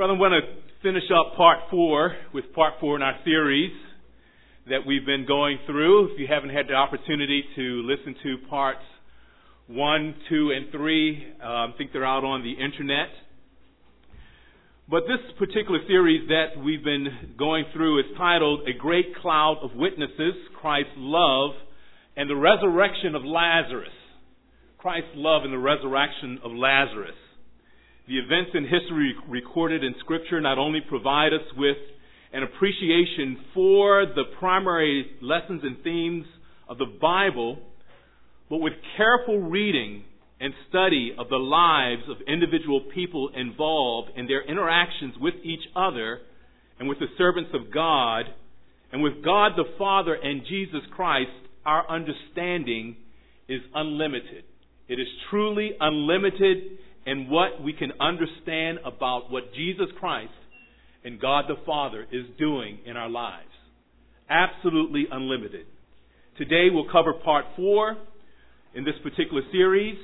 Brother, I want to finish up part 4 with part 4 in our series that we've been going through. If you haven't had the opportunity to listen to parts 1, 2, and 3, I think they're out on the internet. But this particular series that we've been going through is titled A Great Cloud of Witnesses, Christ's Love and the Resurrection of Lazarus. Christ's love and the resurrection of Lazarus. The events in history recorded in Scripture not only provide us with an appreciation for the primary lessons and themes of the Bible, but with careful reading and study of the lives of individual people involved in their interactions with each other and with the servants of God and with God the Father and Jesus Christ, our understanding is unlimited. It is truly unlimited in what we can understand about what Jesus Christ and God the Father is doing in our lives. Absolutely unlimited. Today we'll cover part 4 in this particular series.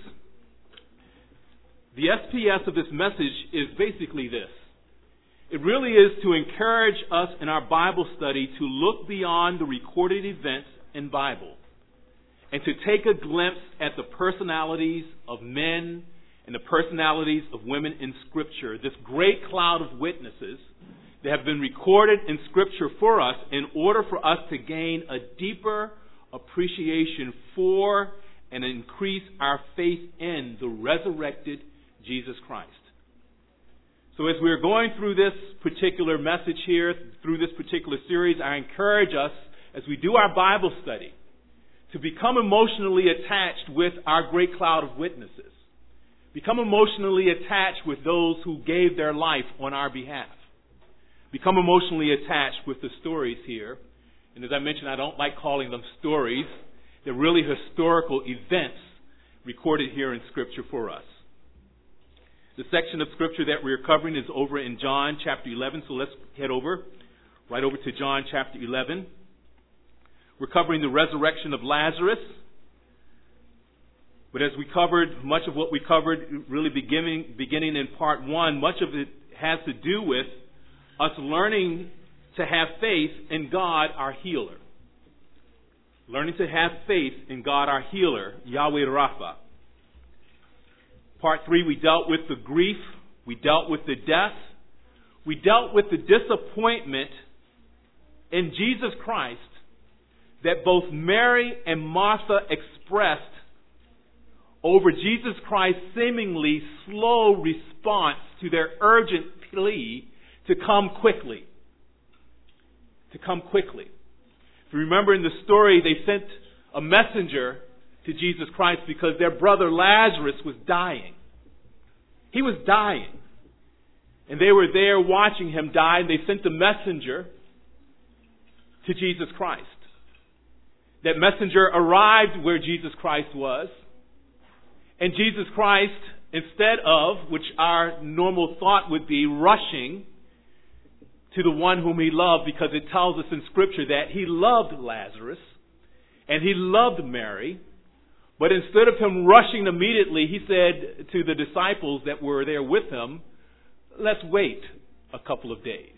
The SPS of this message is basically this. It really is to encourage us in our Bible study to look beyond the recorded events in Bible and to take a glimpse at the personalities of men and the personalities of women in Scripture, this great cloud of witnesses that have been recorded in Scripture for us in order for us to gain a deeper appreciation for and increase our faith in the resurrected Jesus Christ. So as we're going through this particular message here, through this particular series, I encourage us, as we do our Bible study, to become emotionally attached with our great cloud of witnesses. Become emotionally attached with those who gave their life on our behalf. Become emotionally attached with the stories here. And as I mentioned, I don't like calling them stories. They're really historical events recorded here in Scripture for us. The section of Scripture that we're covering is over in John chapter 11. So let's head right over to John chapter 11. We're covering the resurrection of Lazarus. But as we covered, much of what we covered really beginning in part 1, much of it has to do with us learning to have faith in God, our healer. Learning to have faith in God, our healer, Yahweh Rapha. Part 3, we dealt with the grief. We dealt with the death. We dealt with the disappointment in Jesus Christ that both Mary and Martha expressed over Jesus Christ's seemingly slow response to their urgent plea to come quickly. To come quickly. If you remember in the story, they sent a messenger to Jesus Christ because their brother Lazarus was dying. He was dying. And they were there watching him die, and they sent the messenger to Jesus Christ. That messenger arrived where Jesus Christ was. And Jesus Christ, instead of, which our normal thought would be, rushing to the one whom he loved, because it tells us in Scripture that he loved Lazarus and he loved Mary. But instead of him rushing immediately, he said to the disciples that were there with him, let's wait a couple of days.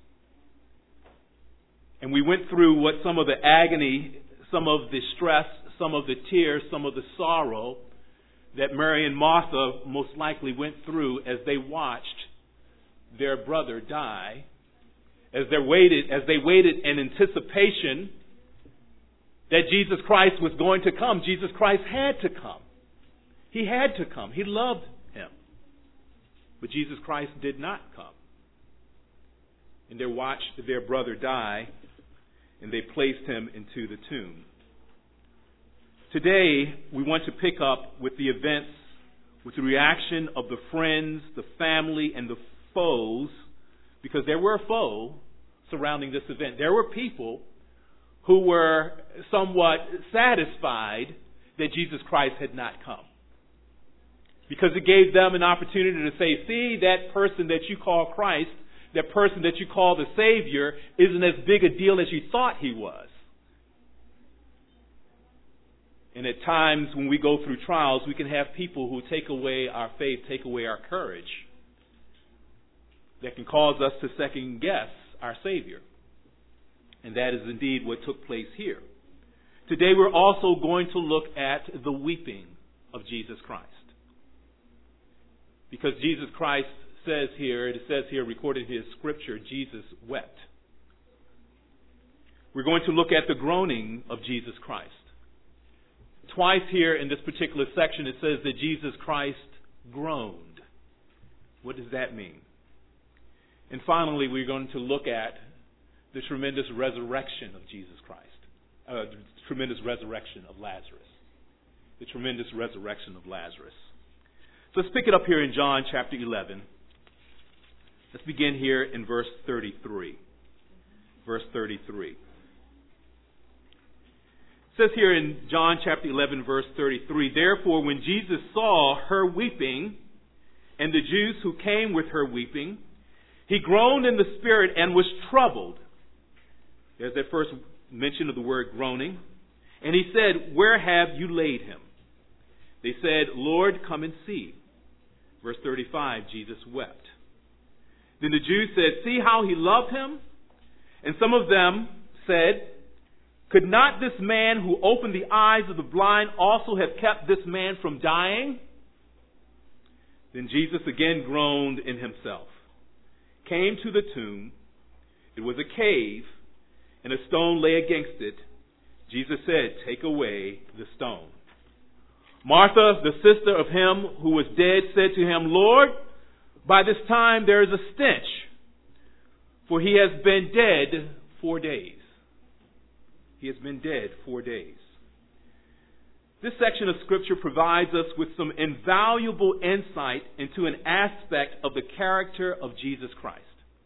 And we went through what some of the agony, some of the stress, some of the tears, some of the sorrow that Mary and Martha most likely went through as they watched their brother die, as they waited in anticipation that Jesus Christ was going to come. Jesus Christ had to come. He had to come. He loved him. But Jesus Christ did not come. And they watched their brother die, and they placed him into the tomb. Today, we want to pick up with the events, with the reaction of the friends, the family, and the foes, because there were a foe surrounding this event. There were people who were somewhat satisfied that Jesus Christ had not come. Because it gave them an opportunity to say, see, that person that you call Christ, that person that you call the Savior, isn't as big a deal as you thought he was. And at times when we go through trials, we can have people who take away our faith, take away our courage. that can cause us to second guess our Savior. And that is indeed what took place here. Today we're also going to look at the weeping of Jesus Christ. Because Jesus Christ says here, it says here, recorded in his scripture, Jesus wept. We're going to look at the groaning of Jesus Christ. Twice here in this particular section it says that Jesus Christ groaned. What does that mean? And finally, we're going to look at the tremendous resurrection of Jesus Christ. The tremendous resurrection of Lazarus. The tremendous resurrection of Lazarus. So let's pick it up here in John chapter 11. Let's begin here in verse 33. Verse 33. It says here in John chapter 11 verse 33, "Therefore when Jesus saw her weeping, and the Jews who came with her weeping, he groaned in the spirit and was troubled." There's that first mention of the word groaning. "And he said, Where have you laid him? They said, Lord, come and see." Verse 35, Jesus wept. Then the Jews said, "See how he loved him?" And some of them said, "Could not this man who opened the eyes of the blind also have kept this man from dying?" Then Jesus again groaned in himself, came to the tomb. It was a cave, and a stone lay against it. Jesus said, "Take away the stone." Martha, the sister of him who was dead, said to him, "Lord, by this time there is a stench, for he has been dead 4 days." He has been dead 4 days. This section of Scripture provides us with some invaluable insight into an aspect of the character of Jesus Christ.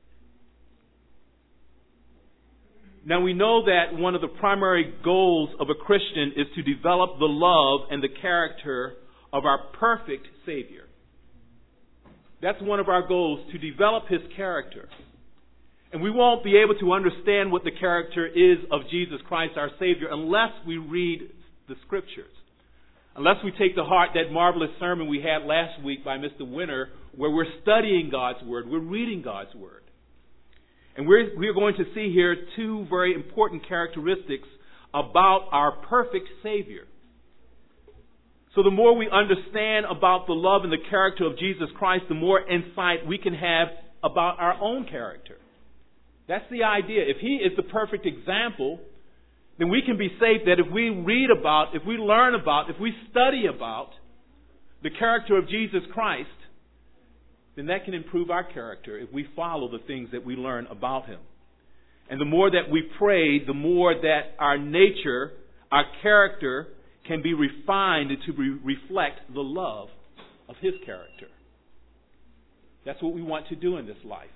Now we know that one of the primary goals of a Christian is to develop the love and the character of our perfect Savior. That's one of our goals, to develop his character. And we won't be able to understand what the character is of Jesus Christ, our Savior, unless we read the Scriptures. Unless we take to heart that marvelous sermon we had last week by Mr. Winter, where we're studying God's Word, we're reading God's Word. And we're going to see here two very important characteristics about our perfect Savior. So the more we understand about the love and the character of Jesus Christ, the more insight we can have about our own character. That's the idea. If he is the perfect example, then we can be safe that if we read about, if we learn about, if we study about the character of Jesus Christ, then that can improve our character if we follow the things that we learn about him. And the more that we pray, the more that our nature, our character, can be refined to reflect the love of his character. That's what we want to do in this life.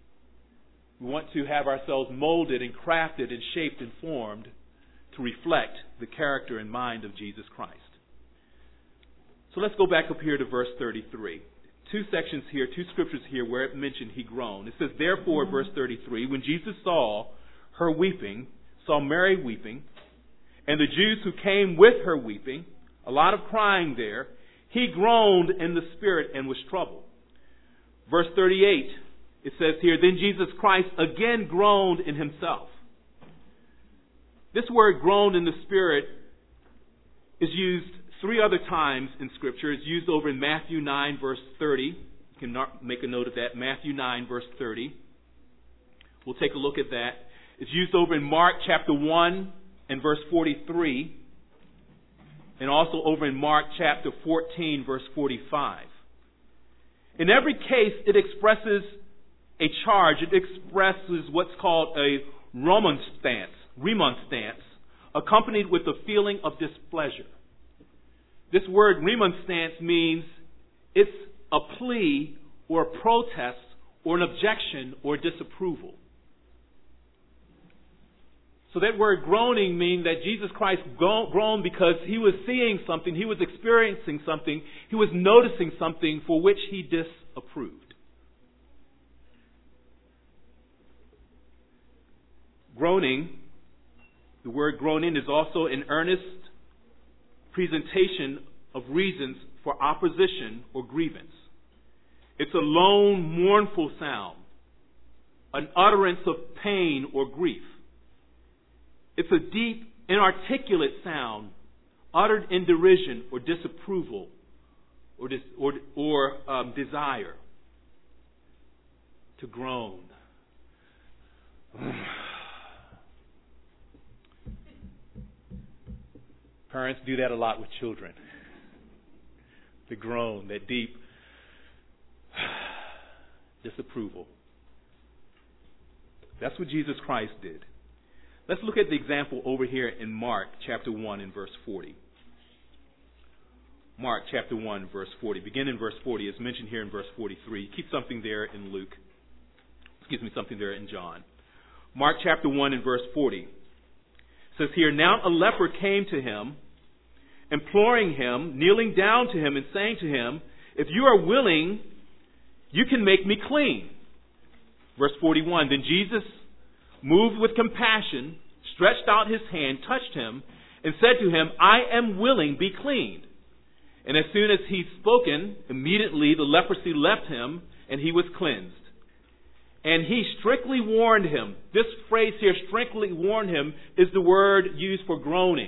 We want to have ourselves molded and crafted and shaped and formed to reflect the character and mind of Jesus Christ. So let's go back up here to verse 33. Two sections here, two scriptures here where it mentioned he groaned. It says, "Therefore," verse 33, "when Jesus saw her weeping," saw Mary weeping, "and the Jews who came with her weeping," a lot of crying there, "he groaned in the spirit and was troubled." Verse 38, it says here, "Then Jesus Christ again groaned in himself." This word "groaned in the spirit" is used 3 other times in Scripture. It's used over in Matthew 9, verse 30. You can make a note of that. Matthew 9, verse 30. We'll take a look at that. It's used over in Mark chapter 1 and verse 43. And also over in Mark chapter 14, verse 45. In every case, it expresses a charge. It expresses what's called a remonstrance, accompanied with a feeling of displeasure. This word remonstrance means it's a plea or a protest or an objection or disapproval. So that word groaning means that Jesus Christ groaned because he was seeing something, he was experiencing something, he was noticing something for which he disapproved. Groaning, the word groaning is also an earnest presentation of reasons for opposition or grievance. It's a lone, mournful sound. an utterance of pain or grief. It's a deep, inarticulate sound uttered in derision or disapproval or desire. To groan. Parents do that a lot with children. The groan, that deep disapproval. That's what Jesus Christ did. Let's look at the example over here in Mark chapter 1 and verse 40. Mark chapter 1 verse 40. Begin in verse 40. It's mentioned here in verse 43. Keep something there in Luke. Something there in John. Mark chapter 1 and verse 40. It says here, now a leper came to him, imploring him, kneeling down to him and saying to him, if you are willing, you can make me clean. Verse 41, then Jesus, moved with compassion, stretched out his hand, touched him, and said to him, I am willing, be cleaned. And as soon as he'd spoken, immediately the leprosy left him, and he was cleansed. And he strictly warned him. This phrase here, strictly warned him, is the word used for groaning.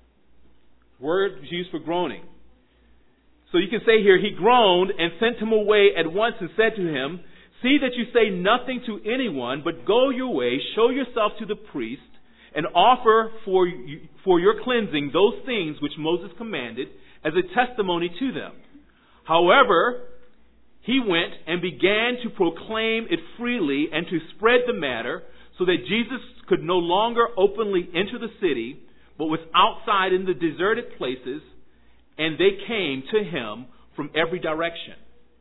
Word used for groaning. So you can say here, he groaned and sent him away at once and said to him, see that you say nothing to anyone, but go your way, show yourself to the priest, and offer for your cleansing those things which Moses commanded as a testimony to them. However, he went and began to proclaim it freely and to spread the matter, so that Jesus could no longer openly enter the city, but was outside in the deserted places, and they came to him from every direction.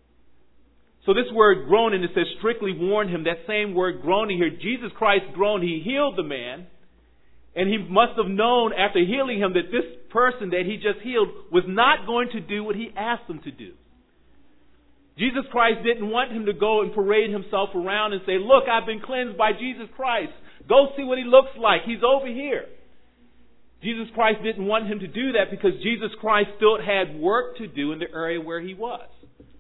So this word groaning, it says strictly warned him. That same word groaning here, Jesus Christ groaned. He healed the man. And he must have known after healing him that this person that he just healed was not going to do what he asked him to do. Jesus Christ didn't want him to go and parade himself around and say, look, I've been cleansed by Jesus Christ. Go see what he looks like. He's over here. Jesus Christ didn't want him to do that because Jesus Christ still had work to do in the area where he was.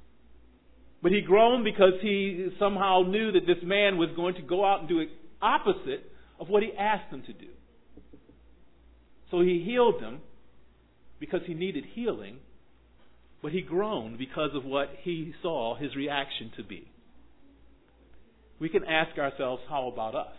But he groaned because he somehow knew that this man was going to go out and do the opposite of what he asked him to do. So he healed him because he needed healing, but he groaned because of what he saw his reaction to be. We can ask ourselves, how about us?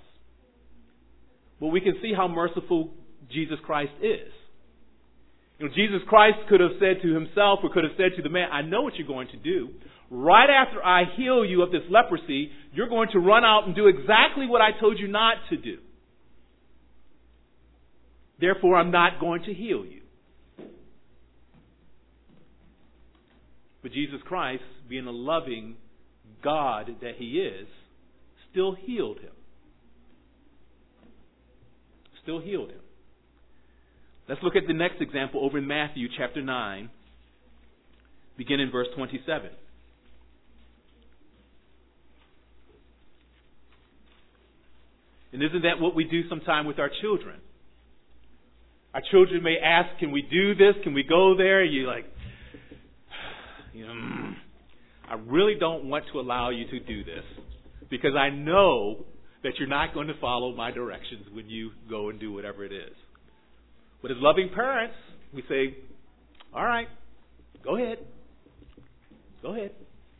Well, we can see how merciful Jesus Christ is. Jesus Christ could have said to himself or could have said to the man, I know what you're going to do. Right after I heal you of this leprosy, you're going to run out and do exactly what I told you not to do. Therefore, I'm not going to heal you. But Jesus Christ, being a loving God that he is, still healed him. Still healed him. Let's look at the next example over in Matthew chapter 9, beginning in verse 27. And isn't that what we do sometime with our children? Our children may ask, can we do this? Can we go there? You're like, I really don't want to allow you to do this because I know that you're not going to follow my directions when you go and do whatever it is. But as loving parents, we say, all right, go ahead. Go ahead.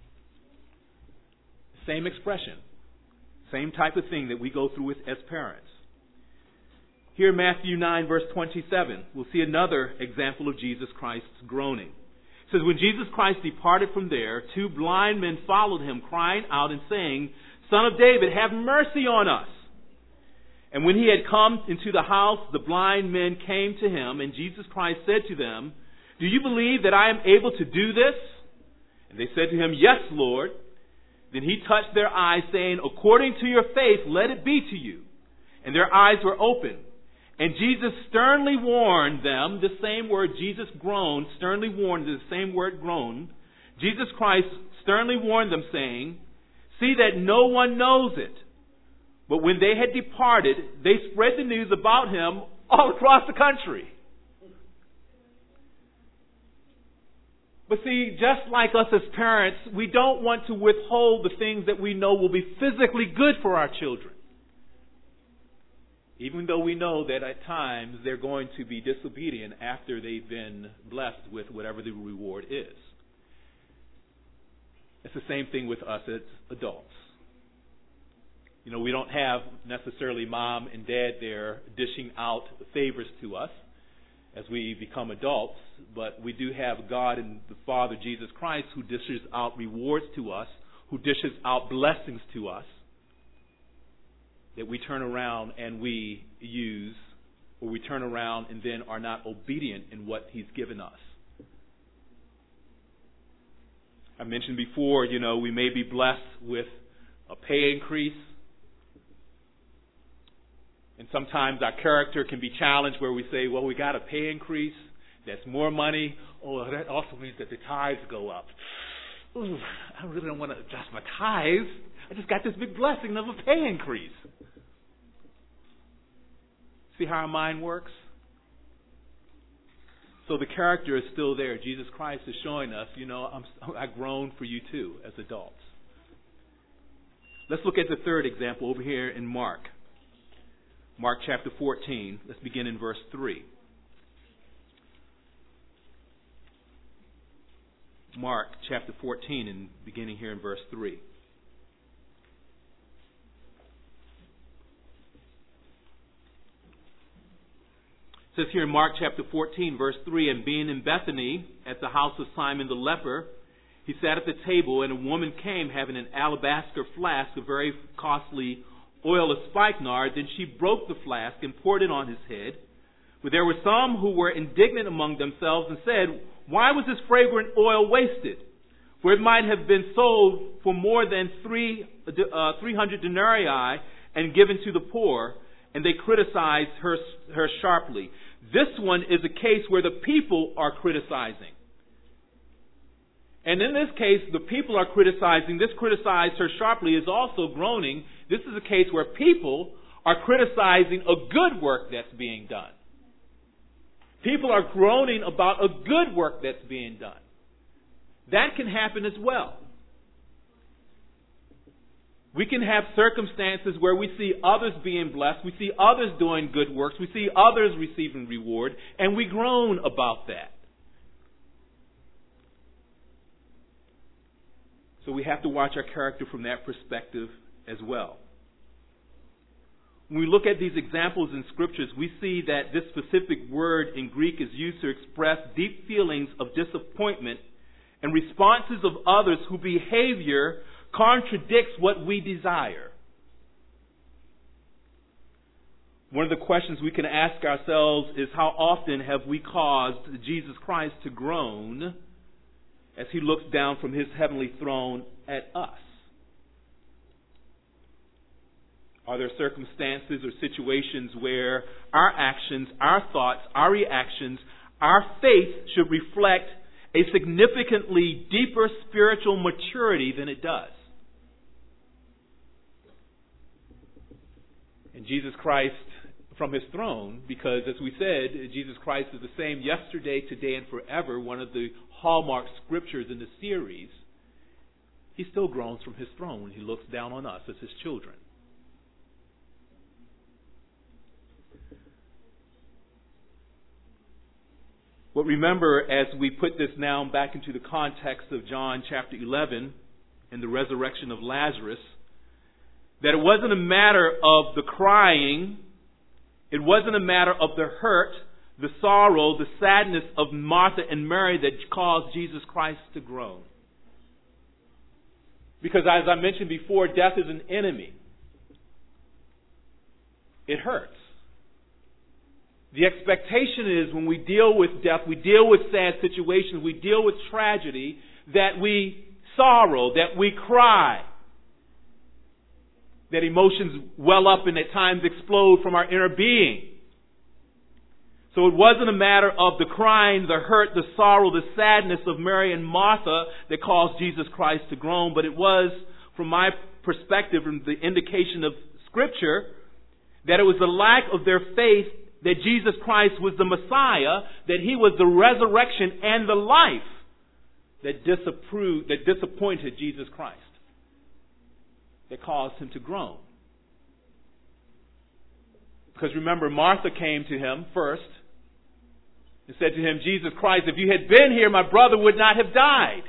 Same expression. Same type of thing that we go through with as parents. Here in Matthew 9, verse 27, we'll see another example of Jesus Christ's groaning. It says, when Jesus Christ departed from there, 2 blind men followed him, crying out and saying, Son of David, have mercy on us. And when he had come into the house, the blind men came to him, and Jesus Christ said to them, Do you believe that I am able to do this? And they said to him, Yes, Lord. Then he touched their eyes, saying, According to your faith, let it be to you. And their eyes were opened. And Jesus sternly warned them, the same word Jesus groaned, sternly warned, the same word groaned. Jesus Christ sternly warned them, saying, See that no one knows it. But when they had departed, they spread the news about him all across the country. But see, just like us as parents, we don't want to withhold the things that we know will be physically good for our children. Even though we know that at times they're going to be disobedient after they've been blessed with whatever the reward is. It's the same thing with us as adults. You know, we don't have necessarily mom and dad there dishing out favors to us as we become adults, but we do have God and the Father, Jesus Christ, who dishes out rewards to us, who dishes out blessings to us, that we turn around and we use, or we turn around and then are not obedient in what He's given us. I mentioned before, you know, we may be blessed with a pay increase. And sometimes our character can be challenged where we say, well, we got a pay increase. That's more money. Oh, that also means that the tithes go up. Ooh, I really don't want to adjust my tithes. I just got this big blessing of a pay increase. See how our mind works? So the character is still there. Jesus Christ is showing us, you know, I've grown for you too as adults. Let's look at the third example over here in Mark. Mark chapter 14. Let's begin in verse 3. Mark chapter 14 and beginning here in verse 3. It says here in Mark chapter 14 verse 3, and being in Bethany at the house of Simon the leper, he sat at the table, and a woman came having an alabaster flask of very costly oil of spikenard. Then she broke the flask and poured it on his head. But there were some who were indignant among themselves and said, why was this fragrant oil wasted? For it might have been sold for more than 300 denarii and given to the poor. And they criticized her sharply. This one is a case where the people are criticizing. And in this case, the people are criticizing. This criticized her sharply is also groaning. This is a case where people are criticizing a good work that's being done. People are groaning about a good work that's being done. That can happen as well. We can have circumstances where we see others being blessed, we see others doing good works, we see others receiving reward, and we groan about that. So we have to watch our character from that perspective as well. When we look at these examples in Scriptures, we see that this specific word in Greek is used to express deep feelings of disappointment and responses of others whose behavior contradicts what we desire. One of the questions we can ask ourselves is, how often have we caused Jesus Christ to groan as He looks down from His heavenly throne at us? Are there circumstances or situations where our actions, our thoughts, our reactions, our faith should reflect a significantly deeper spiritual maturity than it does? And Jesus Christ from His throne, because as we said, Jesus Christ is the same yesterday, today, and forever, one of the hallmark scriptures in the series, He still groans from His throne when He looks down on us as His children. But remember, as we put this now back into the context of John chapter 11 and the resurrection of Lazarus, that it wasn't a matter of the crying, it wasn't a matter of the hurt, the sorrow, the sadness of Martha and Mary that caused Jesus Christ to groan. Because as I mentioned before, death is an enemy. It hurts. The expectation is when we deal with death, we deal with sad situations, we deal with tragedy, that we sorrow, that we cry, that emotions well up and at times explode from our inner being. So it wasn't a matter of the crying, the hurt, the sorrow, the sadness of Mary and Martha that caused Jesus Christ to groan, but it was, from my perspective, from the indication of Scripture, that it was the lack of their faith that Jesus Christ was the Messiah, that He was the resurrection and the life, that disappointed Jesus Christ, that caused him to groan. Because remember, Martha came to him first and said to him, Jesus Christ, if you had been here, my brother would not have died.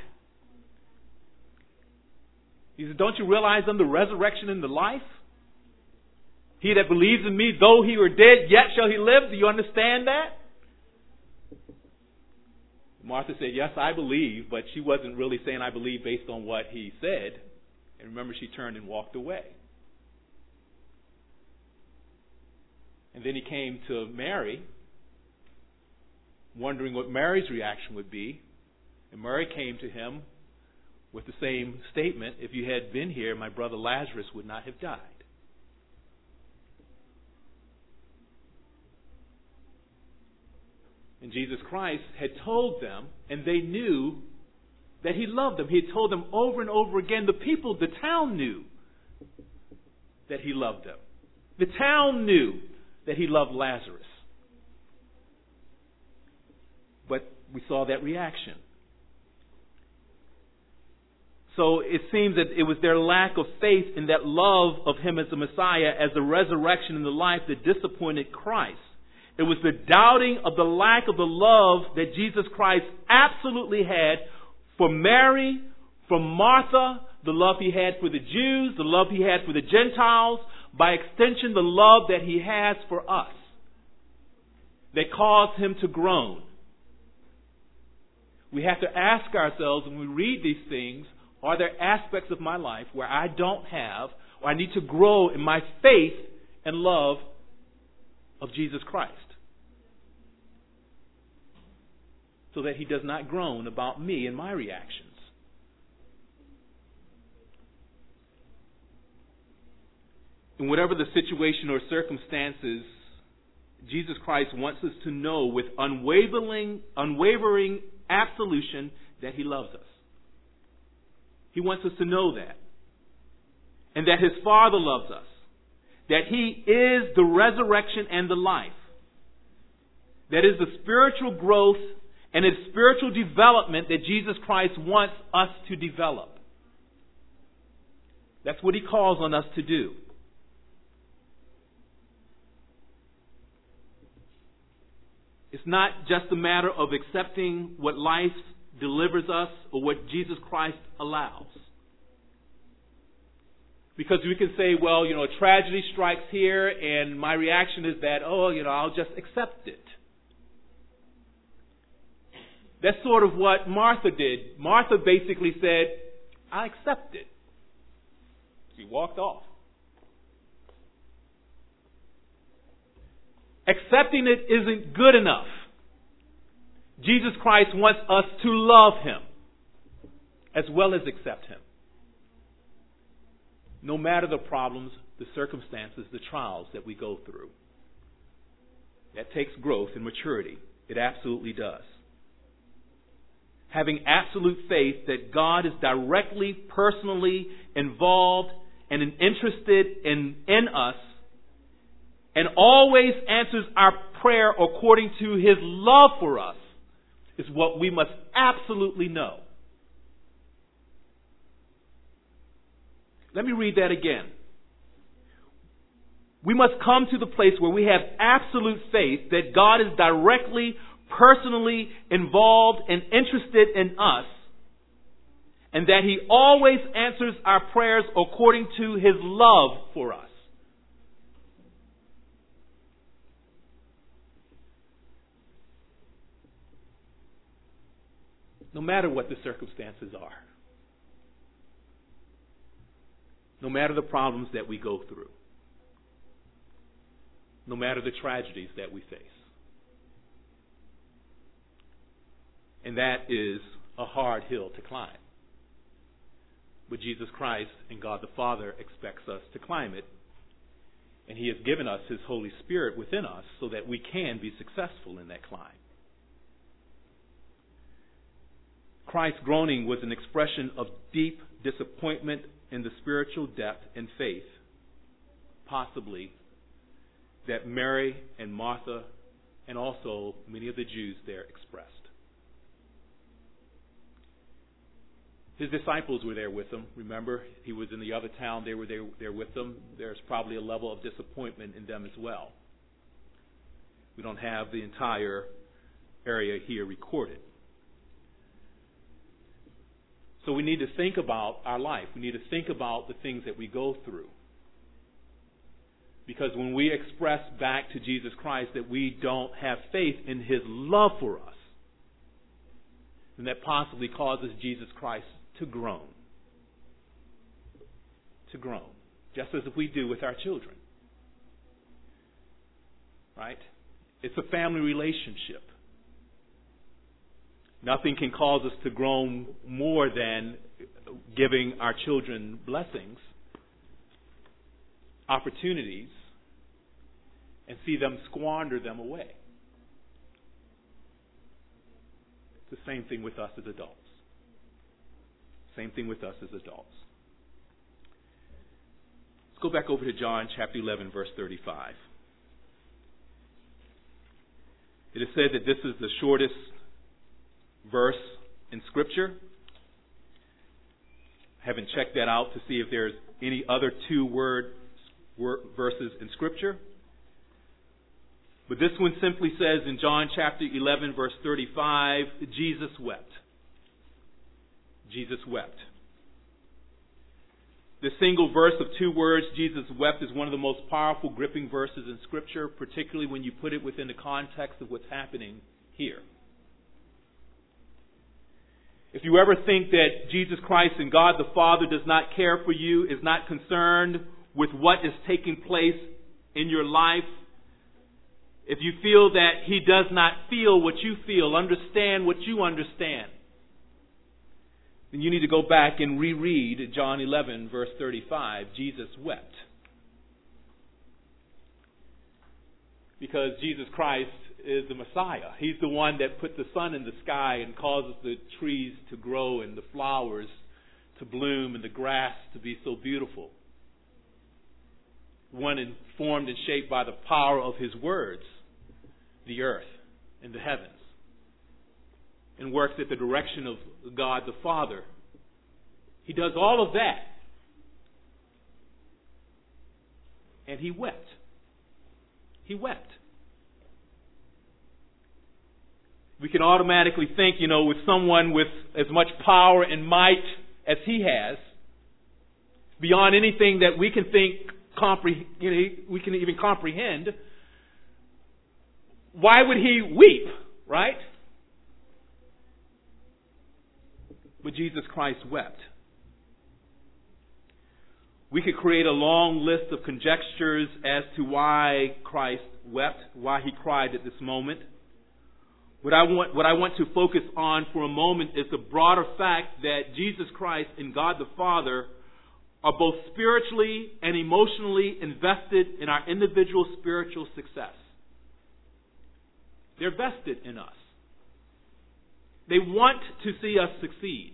He said, don't you realize I'm the resurrection and the life? He that believes in me, though he were dead, yet shall he live. Do you understand that? Martha said, yes, I believe, but she wasn't really saying I believe based on what he said. And remember, she turned and walked away. And then he came to Mary, wondering what Mary's reaction would be. And Mary came to him with the same statement, if you had been here, my brother Lazarus would not have died. And Jesus Christ had told them, and they knew that he loved them. He had told them over and over again. The people, the town knew that he loved them. The town knew that he loved Lazarus. But we saw that reaction. So it seems that it was their lack of faith in that love of him as the Messiah, as the resurrection and the life, that disappointed Christ. It was the doubting of the lack of the love that Jesus Christ absolutely had for Mary, for Martha, the love he had for the Jews, the love he had for the Gentiles, by extension the love that he has for us, that caused him to groan. We have to ask ourselves when we read these things, are there aspects of my life where I don't have, or I need to grow in my faith and love of Jesus Christ, so that he does not groan about me and my reactions? In whatever the situation or circumstances, Jesus Christ wants us to know with unwavering absolution that he loves us. He wants us to know that. And that his Father loves us. That he is the resurrection and the life. That is the spiritual growth and its spiritual development that Jesus Christ wants us to develop. That's what he calls on us to do. It's not just a matter of accepting what life delivers us or what Jesus Christ allows. Because we can say, well, a tragedy strikes here and my reaction is that, I'll just accept it. That's sort of what Martha did. Martha basically said, I accept it. She walked off. Accepting it isn't good enough. Jesus Christ wants us to love him as well as accept him. No matter the problems, the circumstances, the trials that we go through. That takes growth and maturity. It absolutely does. Having absolute faith that God is directly, personally involved and interested in us, and always answers our prayer according to his love for us, is what we must absolutely know. Let me read that again. We must come to the place where we have absolute faith that God is directly, personally involved and interested in us, and that he always answers our prayers according to his love for us. No matter what the circumstances are. No matter the problems that we go through. No matter the tragedies that we face. And that is a hard hill to climb. But Jesus Christ and God the Father expects us to climb it. And he has given us his Holy Spirit within us so that we can be successful in that climb. Christ's groaning was an expression of deep disappointment in the spiritual depth and faith, possibly, that Mary and Martha and also many of the Jews there expressed. His disciples were there with him. Remember, he was in the other town. They were there with them. There's probably a level of disappointment in them as well. We don't have the entire area here recorded. So we need to think about our life. We need to think about the things that we go through. Because when we express back to Jesus Christ that we don't have faith in His love for us, then that possibly causes Jesus Christ to groan. To groan. Just as we do with our children. Right? It's a family relationship. Nothing can cause us to groan more than giving our children blessings, opportunities, and see them squander them away. It's the same thing with us as adults. Same thing with us as adults. Let's go back over to John chapter 11, verse 35. It is said that this is the shortest verse in Scripture. I haven't checked that out to see if there's any other verses in Scripture. But this one simply says in John chapter 11, verse 35, Jesus wept. Jesus wept. This single verse of 2 words, Jesus wept, is one of the most powerful, gripping verses in Scripture, particularly when you put it within the context of what's happening here. If you ever think that Jesus Christ and God the Father does not care for you, is not concerned with what is taking place in your life, if you feel that He does not feel what you feel, understand what you understand, then you need to go back and reread John 11, verse 35. Jesus wept. Because Jesus Christ is the Messiah. He's the one that put the sun in the sky and causes the trees to grow and the flowers to bloom and the grass to be so beautiful. One formed and shaped by the power of His words, the earth and the heavens, and works at the direction of God the Father. He does all of that. And He wept. He wept. We can automatically think, with someone with as much power and might as He has, beyond anything that we can we can even comprehend, why would He weep, right? But Jesus Christ wept. We could create a long list of conjectures as to why Christ wept, why He cried at this moment. What I want to focus on for a moment is the broader fact that Jesus Christ and God the Father are both spiritually and emotionally invested in our individual spiritual success. They're vested in us. They want to see us succeed.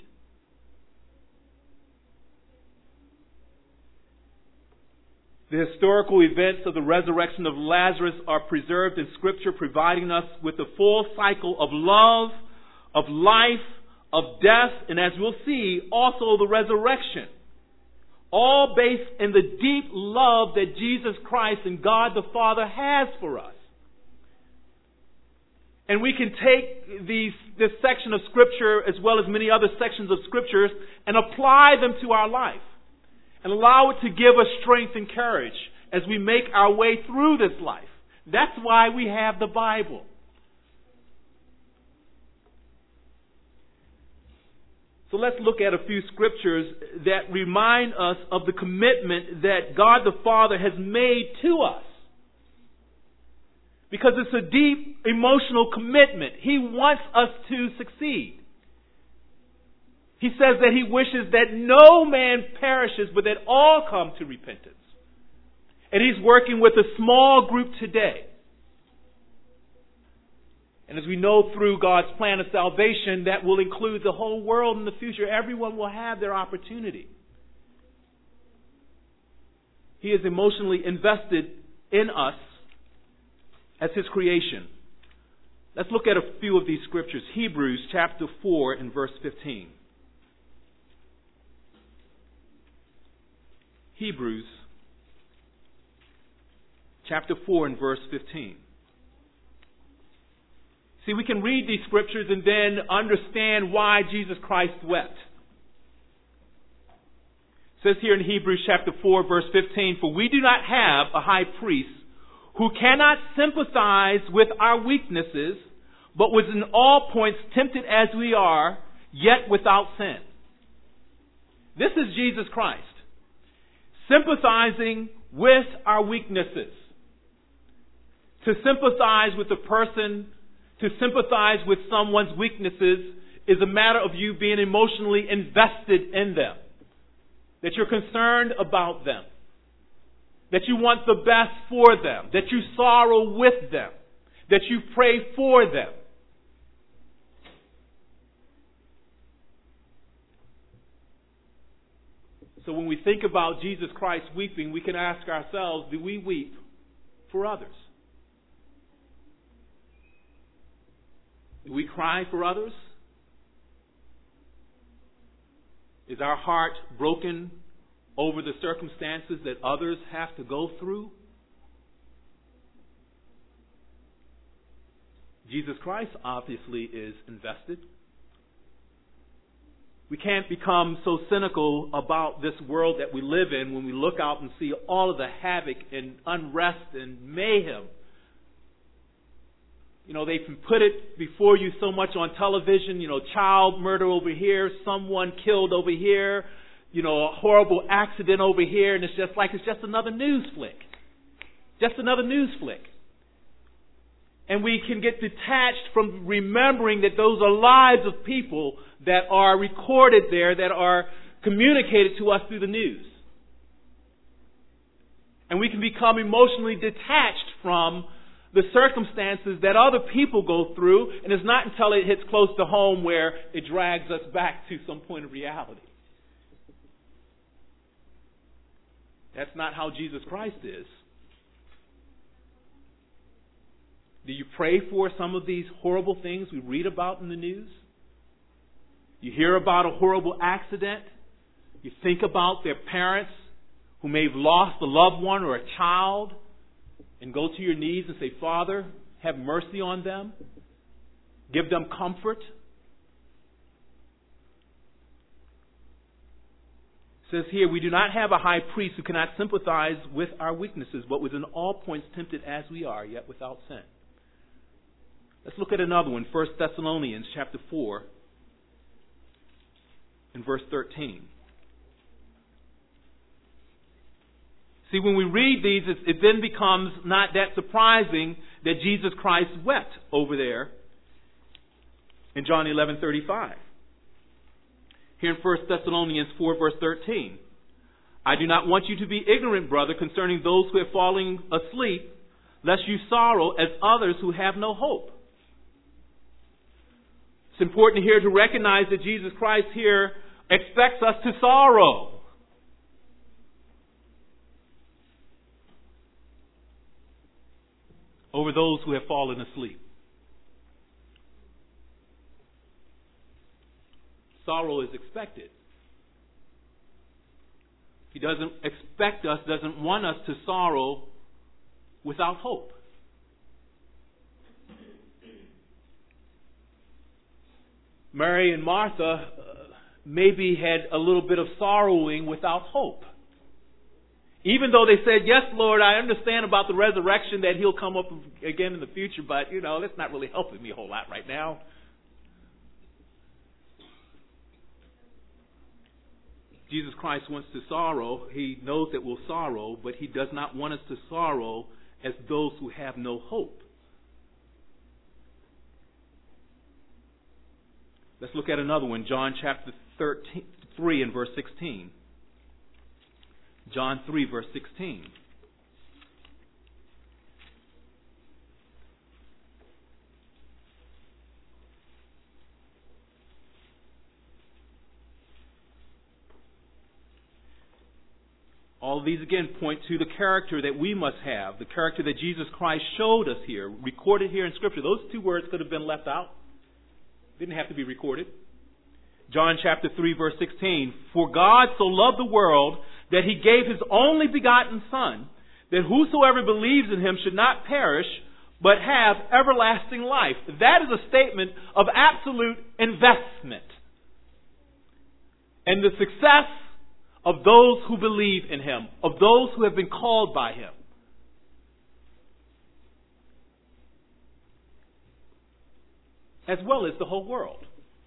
The historical events of the resurrection of Lazarus are preserved in Scripture, providing us with the full cycle of love, of life, of death, and as we'll see, also the resurrection. All based in the deep love that Jesus Christ and God the Father has for us. And we can take this section of Scripture, as well as many other sections of Scriptures, and apply them to our life. And allow it to give us strength and courage as we make our way through this life. That's why we have the Bible. So let's look at a few scriptures that remind us of the commitment that God the Father has made to us. Because it's a deep emotional commitment. He wants us to succeed. He says that He wishes that no man perishes, but that all come to repentance. And He's working with a small group today. And as we know through God's plan of salvation, that will include the whole world in the future. Everyone will have their opportunity. He is emotionally invested in us as His creation. Let's look at a few of these scriptures. Hebrews chapter 4 and verse 15. Hebrews chapter 4 and verse 15. See, we can read these scriptures and then understand why Jesus Christ wept. It says here in Hebrews chapter 4 verse 15, "For we do not have a high priest who cannot sympathize with our weaknesses, but was in all points tempted as we are, yet without sin." This is Jesus Christ, sympathizing with our weaknesses. To sympathize with a person, to sympathize with someone's weaknesses, is a matter of you being emotionally invested in them. That you're concerned about them. That you want the best for them. That you sorrow with them. That you pray for them. So when we think about Jesus Christ weeping, we can ask ourselves, do we weep for others? Do we cry for others? Is our heart broken over the circumstances that others have to go through? Jesus Christ obviously is invested. We can't become so cynical about this world that we live in when we look out and see all of the havoc and unrest and mayhem. You know, they can put it before you so much on television, child murder over here, someone killed over here, a horrible accident over here, and it's just another news flick. Just another news flick. And we can get detached from remembering that those are lives of people that are recorded there, that are communicated to us through the news. And we can become emotionally detached from the circumstances that other people go through, and it's not until it hits close to home where it drags us back to some point of reality. That's not how Jesus Christ is. Do you pray for some of these horrible things we read about in the news? You hear about a horrible accident. You think about their parents who may have lost a loved one or a child, and go to your knees and say, "Father, have mercy on them. Give them comfort." It says here, "We do not have a high priest who cannot sympathize with our weaknesses, but was in all points tempted as we are, yet without sin." Let's look at another one, 1 Thessalonians chapter 4 and verse 13. See, when we read these, it then becomes not that surprising that Jesus Christ wept over there in John 11:35. Here in 1 Thessalonians 4 verse 13. "I do not want you to be ignorant, brother, concerning those who are falling asleep, lest you sorrow as others who have no hope." It's important here to recognize that Jesus Christ here expects us to sorrow. Over those who have fallen asleep. Sorrow is expected. He doesn't expect us, doesn't want us to sorrow without hope. Mary and Martha maybe had a little bit of sorrowing without hope. Even though they said, "Yes, Lord, I understand about the resurrection, that He'll come up again in the future, but, that's not really helping me a whole lot right now." Jesus Christ wants to sorrow. He knows that we'll sorrow, but He does not want us to sorrow as those who have no hope. Let's look at another one, John chapter 3 and verse 16. John 3, verse 16. All of these again point to the character that we must have, the character that Jesus Christ showed us here, recorded here in Scripture. Those two words could have been left out. Didn't have to be recorded. John chapter 3, verse 16. "For God so loved the world that He gave His only begotten Son, that whosoever believes in Him should not perish, but have everlasting life. That is a statement of absolute investment and the success of those who believe in Him, of those who have been called by Him. As well as the whole world.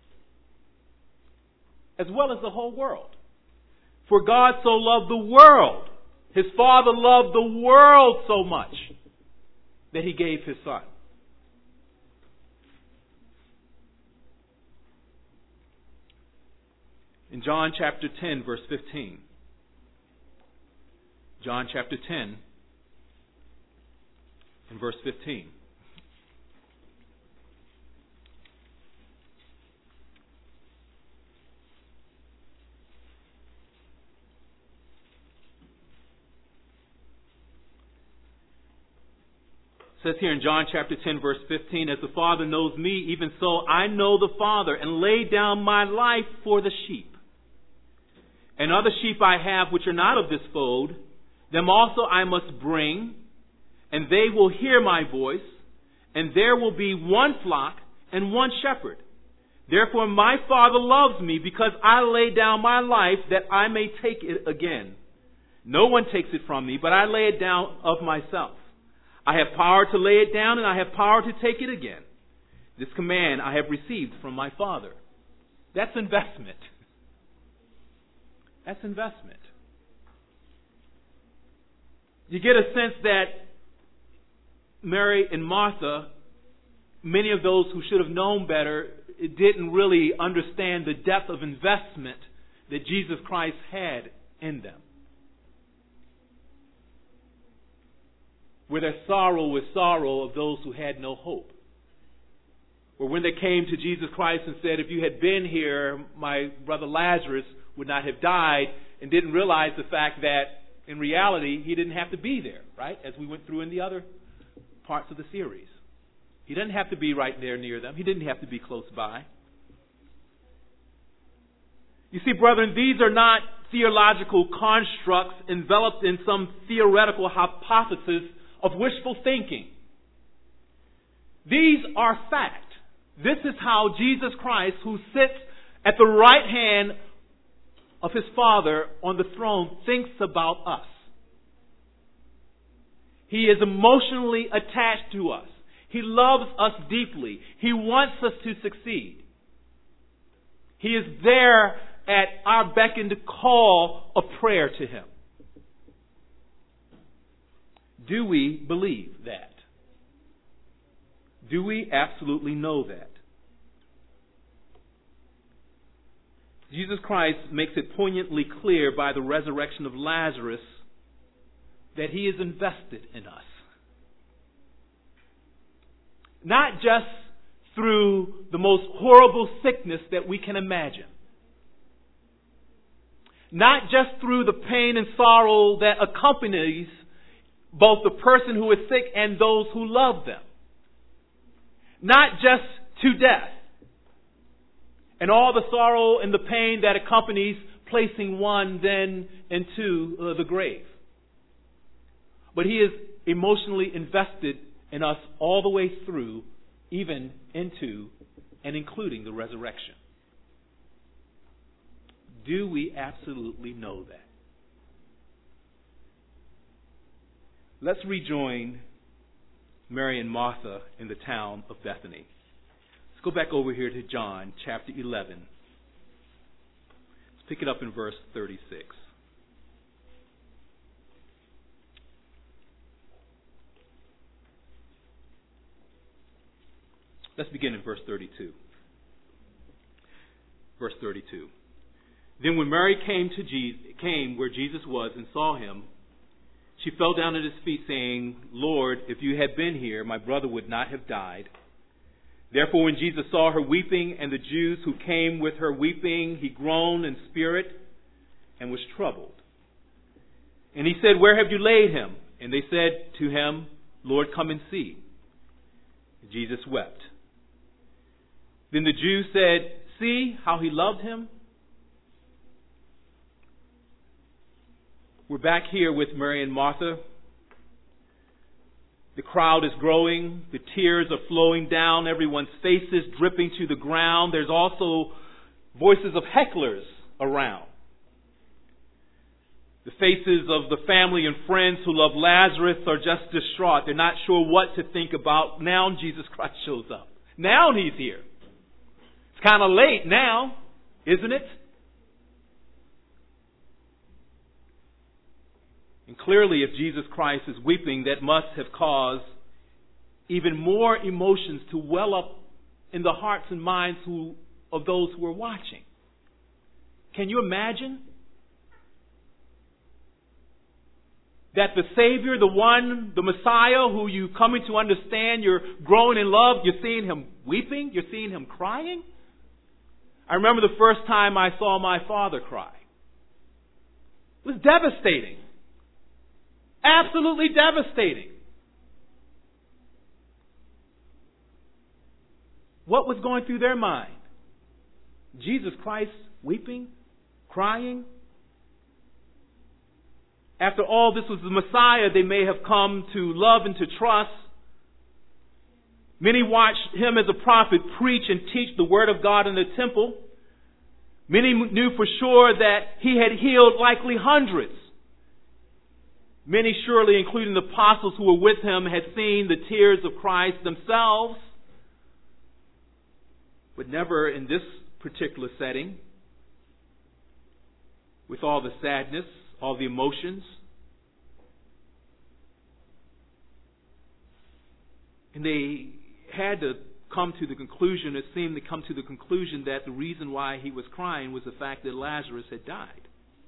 As well as the whole world. For God so loved the world. His Father loved the world so much that He gave His Son. In John chapter 10, verse 15. John chapter 10 and verse 15. It says here in John chapter 10, verse 15, as the Father knows me, even so I know the Father, and lay down my life for the sheep. And other sheep I have which are not of this fold, them also I must bring, and they will hear my voice, and there will be one flock and one shepherd. Therefore my Father loves me, because I lay down my life that I may take it again. No one takes it from me, but I lay it down of myself. I have power to lay it down, and I have power to take it again. This command I have received from my Father. That's investment. That's investment. You get a sense that Mary and Martha, many of those who should have known better, didn't really understand the depth of investment that Jesus Christ had in them. Where their sorrow was sorrow of those who had no hope. Or when they came to Jesus Christ and said, if you had been here, my brother Lazarus would not have died, and didn't realize the fact that in reality he didn't have to be there, right? As we went through in the other parts of the series. He didn't have to be right there near them. He didn't have to be close by. You see, brethren, these are not theological constructs enveloped in some theoretical hypothesis of wishful thinking. These are fact. This is how Jesus Christ, who sits at the right hand of His Father on the throne, thinks about us. He is emotionally attached to us. He loves us deeply. He wants us to succeed. He is there at our beck and call of prayer to Him. Do we believe that? Do we absolutely know that? Jesus Christ makes it poignantly clear by the resurrection of Lazarus that He is invested in us. Not just through the most horrible sickness that we can imagine. Not just through the pain and sorrow that accompanies both the person who is sick and those who love them. Not just to death and all the sorrow and the pain that accompanies placing one then into the grave. But He is emotionally invested in us all the way through, even into and including the resurrection. Do we absolutely know that? Let's rejoin Mary and Martha in the town of Bethany. Let's go back over here to John chapter 11. Let's pick it up in verse 36. Let's begin in verse 32. Verse 32. Then when Mary came where Jesus was and saw Him, she fell down at His feet, saying, Lord, if you had been here, my brother would not have died. Therefore, when Jesus saw her weeping, and the Jews who came with her weeping, He groaned in spirit and was troubled. And He said, Where have you laid him? And they said to Him, Lord, come and see. Jesus wept. Then the Jews said, See how He loved him? We're back here with Mary and Martha. The crowd is growing. The tears are flowing down everyone's faces, dripping to the ground. There's also voices of hecklers around. The faces of the family and friends who love Lazarus are just distraught. They're not sure what to think about. Now Jesus Christ shows up. Now he's here. It's kind of late now, isn't it? And clearly, if Jesus Christ is weeping, that must have caused even more emotions to well up in the hearts and minds of those who are watching. Can you imagine that the Savior, the one, the Messiah, who you coming to understand, you're growing in love, you're seeing him weeping, you're seeing him crying? I remember the first time I saw my father cry. It was devastating. Absolutely devastating. What was going through their mind? Jesus Christ weeping, crying? After all, this was the Messiah they may have come to love and to trust. Many watched him as a prophet preach and teach the Word of God in the temple. Many knew for sure that he had healed likely hundreds. Many, surely, including the apostles who were with him, had seen the tears of Christ themselves. But never in this particular setting, with all the sadness, all the emotions. And they had to come to the conclusion, it seemed to come to the conclusion that the reason why he was crying was the fact that Lazarus had died.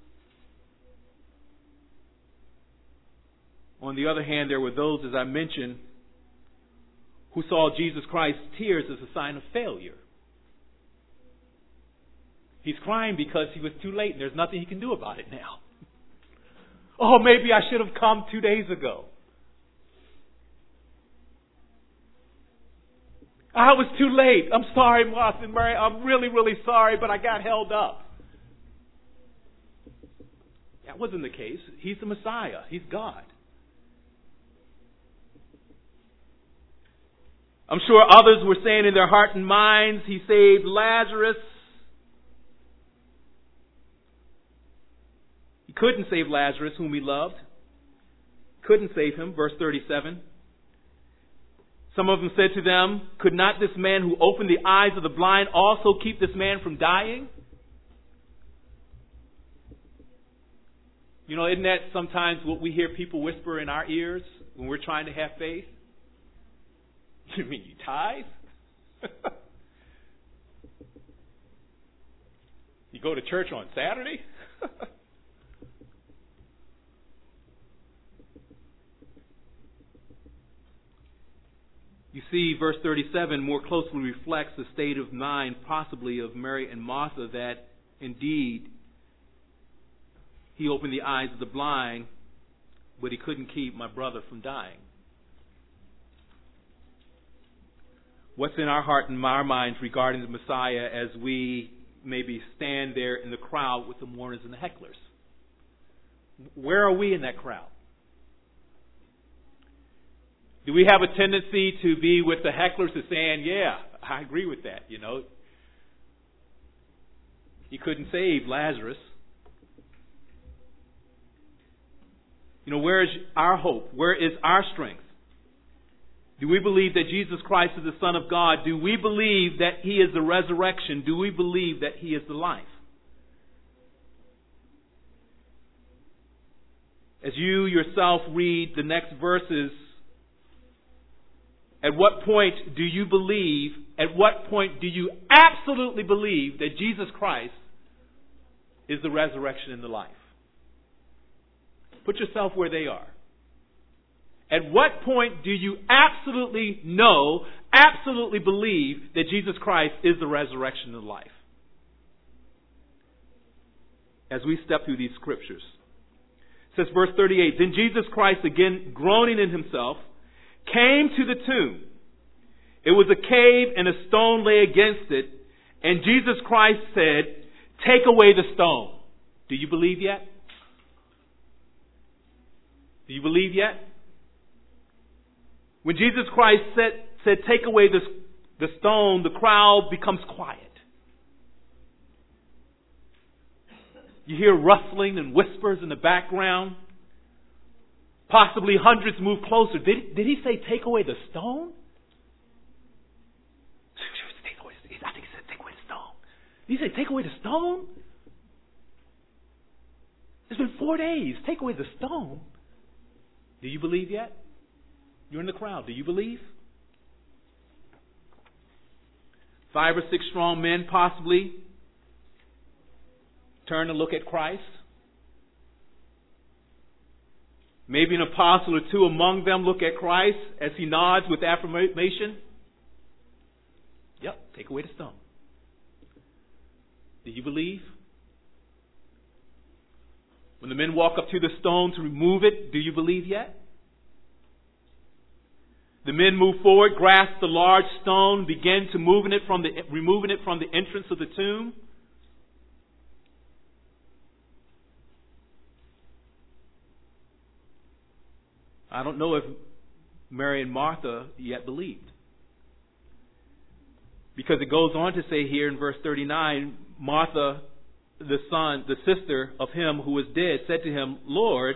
On the other hand, there were those, as I mentioned, who saw Jesus Christ's tears as a sign of failure. He's crying because he was too late and there's nothing he can do about it now. Oh, maybe I should have come 2 days ago. I was too late. I'm sorry, Martha and Mary. I'm really, really sorry, but I got held up. That wasn't the case. He's the Messiah. He's God. I'm sure others were saying in their hearts and minds, he saved Lazarus. He couldn't save Lazarus, whom he loved. Couldn't save him. Verse 37. Some of them said to them, could not this man who opened the eyes of the blind also keep this man from dying? You know, isn't that sometimes what we hear people whisper in our ears when we're trying to have faith? You mean you tithe? You go to church on Saturday? You see, verse 37 more closely reflects the state of mind possibly of Mary and Martha, that indeed he opened the eyes of the blind, but he couldn't keep my brother from dying. What's in our heart and our minds regarding the Messiah as we maybe stand there in the crowd with the mourners and the hecklers? Where are we in that crowd? Do we have a tendency to be with the hecklers and saying, yeah, I agree with that, you know. He couldn't save Lazarus. You know, where is our hope? Where is our strength? Do we believe that Jesus Christ is the Son of God? Do we believe that he is the resurrection? Do we believe that he is the life? As you yourself read the next verses, at what point do you believe, at what point do you absolutely believe that Jesus Christ is the resurrection and the life? Put yourself where they are. At what point do you absolutely know, absolutely believe that Jesus Christ is the resurrection and the life? As we step through these scriptures. It says verse 38, then Jesus Christ, again groaning in himself, came to the tomb. It was a cave and a stone lay against it. And Jesus Christ said, take away the stone. Do you believe yet? Do you believe yet? When Jesus Christ said take away the stone, the crowd becomes quiet. You hear rustling and whispers in the background. Possibly hundreds move closer. Did he say take away the stone? I think he said take away the stone. Did he say take away the stone? It's been 4 days. Take away the stone. Do you believe yet? You're in the crowd. Do you believe? 5 or 6 strong men possibly turn to look at Christ. Maybe an apostle or two among them look at Christ as he nods with affirmation. Yep, take away the stone. Do you believe? When the men walk up to the stone to remove it, do you believe yet? The men move forward, grasp the large stone, begin to removing it from the entrance of the tomb. I don't know if Mary and Martha yet believed. Because it goes on to say here in verse 39, Martha, the sister of him who was dead, said to him, Lord,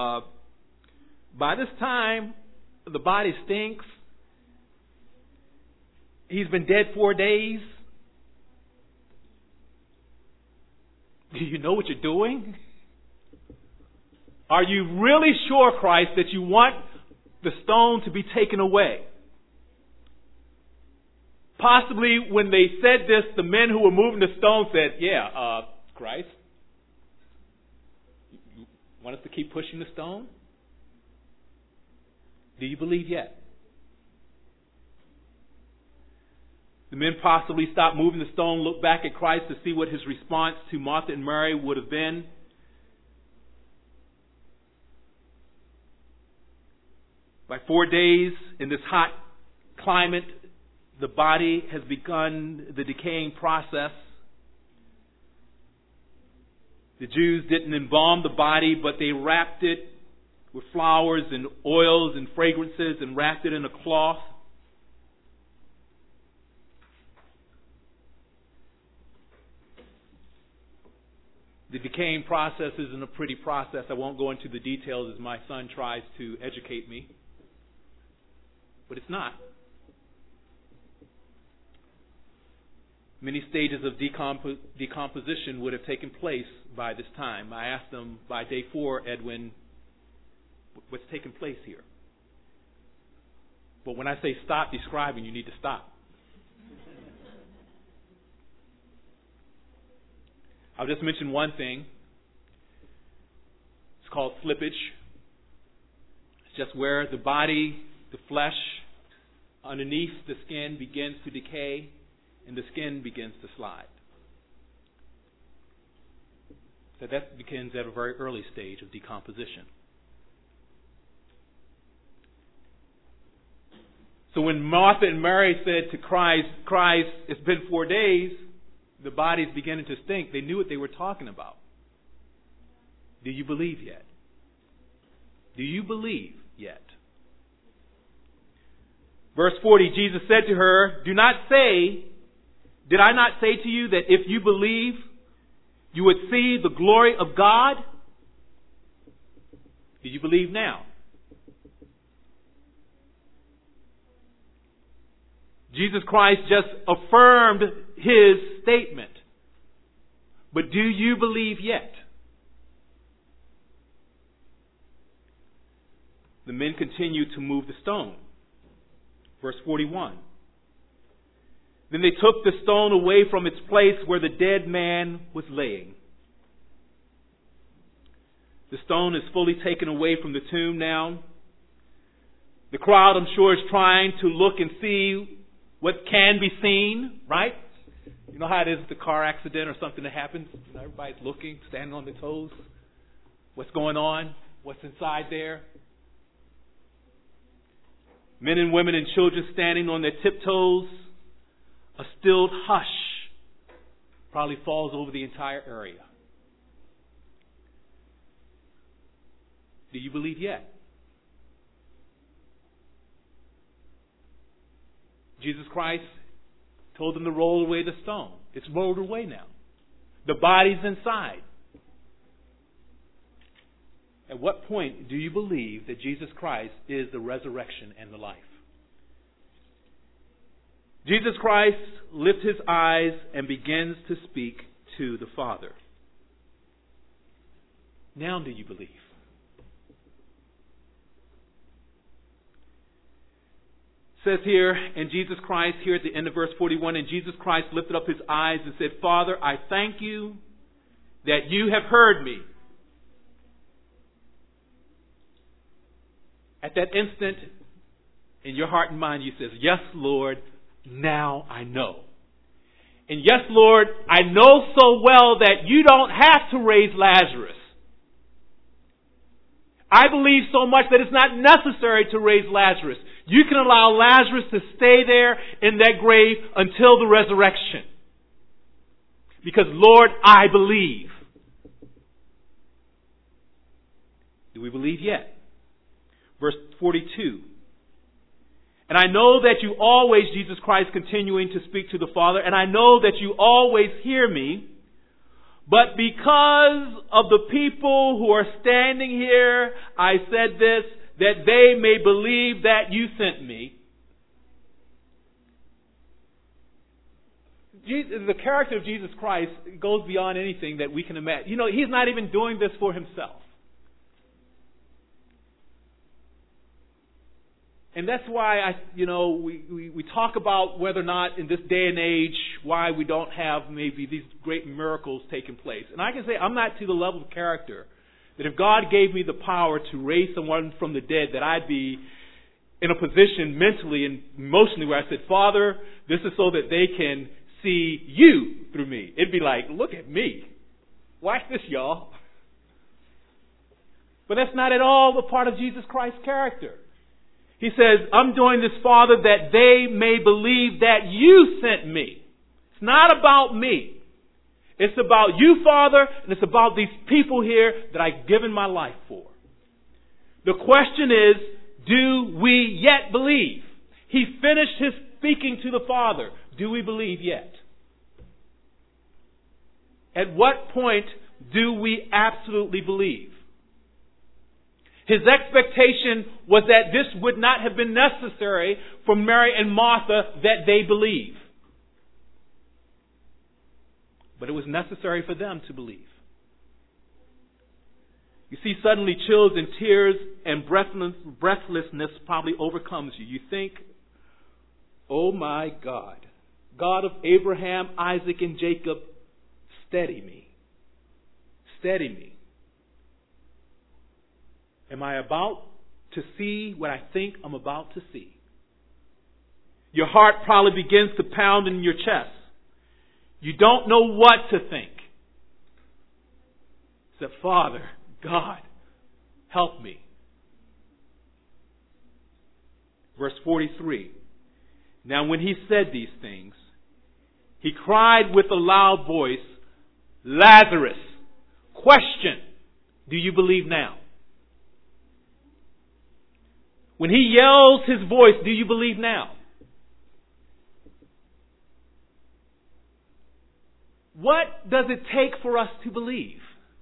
by this time the body stinks. He's been dead 4 days. Do you know what you're doing? Are you really sure, Christ, that you want the stone to be taken away? Possibly when they said this, the men who were moving the stone said, Christ, you want us to keep pushing the stone? Do you believe yet? The men possibly stopped moving the stone, looked back at Christ to see what his response to Martha and Mary would have been. By 4 days in this hot climate, the body has begun the decaying process. The Jews didn't embalm the body, but they wrapped it with flowers and oils and fragrances and wrapped it in a cloth. The decaying process isn't a pretty process. I won't go into the details as my son tries to educate me. But it's not. Many stages of decomposition would have taken place by this time. I asked them by day 4, Edwin, what's taking place here? But when I say stop describing, you need to stop. I'll just mention one thing. It's called slippage. It's just where the body, the flesh, underneath the skin begins to decay and the skin begins to slide. So that begins at a very early stage of decomposition. So when Martha and Mary said to Christ, it's been 4 days, the body's beginning to stink, they knew what they were talking about. Do you believe yet? Do you believe yet? Verse 40, Jesus said to her, did I not say to you that if you believe, you would see the glory of God? Do you believe now? Jesus Christ just affirmed his statement. But do you believe yet? The men continued to move the stone. Verse 41. Then they took the stone away from its place where the dead man was laying. The stone is fully taken away from the tomb now. The crowd, I'm sure, is trying to look and see what can be seen, right? You know how it is with a car accident or something that happens? You know, everybody's looking, standing on their toes. What's going on? What's inside there? Men and women and children standing on their tiptoes. A stilled hush probably falls over the entire area. Do you believe yet? Jesus Christ told them to roll away the stone. It's rolled away now. The body's inside. At what point do you believe that Jesus Christ is the resurrection and the life? Jesus Christ lifts his eyes and begins to speak to the Father. Now do you believe? It says here, and Jesus Christ, here at the end of verse 41, and Jesus Christ lifted up his eyes and said, Father, I thank you that you have heard me. At that instant, in your heart and mind, you says, yes, Lord, now I know. And yes, Lord, I know so well that you don't have to raise Lazarus. I believe so much that it's not necessary to raise Lazarus. You can allow Lazarus to stay there in that grave until the resurrection. Because, Lord, I believe. Do we believe yet? Verse 42. And I know that you always, Jesus Christ continuing to speak to the Father, and I know that you always hear me, but because of the people who are standing here, I said this, that they may believe that you sent me. The character of Jesus Christ goes beyond anything that we can imagine. You know, he's not even doing this for himself. And that's why we talk about whether or not in this day and age why we don't have maybe these great miracles taking place. And I can say I'm not to the level of character that if God gave me the power to raise someone from the dead, that I'd be in a position mentally and emotionally where I said, Father, this is so that they can see you through me. It'd be like, look at me. Watch this, y'all. But that's not at all the part of Jesus Christ's character. He says, I'm doing this, Father, that they may believe that you sent me. It's not about me. It's about you, Father, and it's about these people here that I've given my life for. The question is, do we yet believe? He finished his speaking to the Father. Do we believe yet? At what point do we absolutely believe? His expectation was that this would not have been necessary for Mary and Martha that they believe. But it was necessary for them to believe. You see, suddenly chills and tears and breathlessness probably overcomes you. You think, oh my God, God of Abraham, Isaac, and Jacob, steady me. Steady me. Am I about to see what I think I'm about to see? Your heart probably begins to pound in your chest. You don't know what to think. Say, Father, God, help me. Verse 43. Now when he said these things, he cried with a loud voice, Lazarus, question, do you believe now? When he yells his voice, do you believe now? What does it take for us to believe?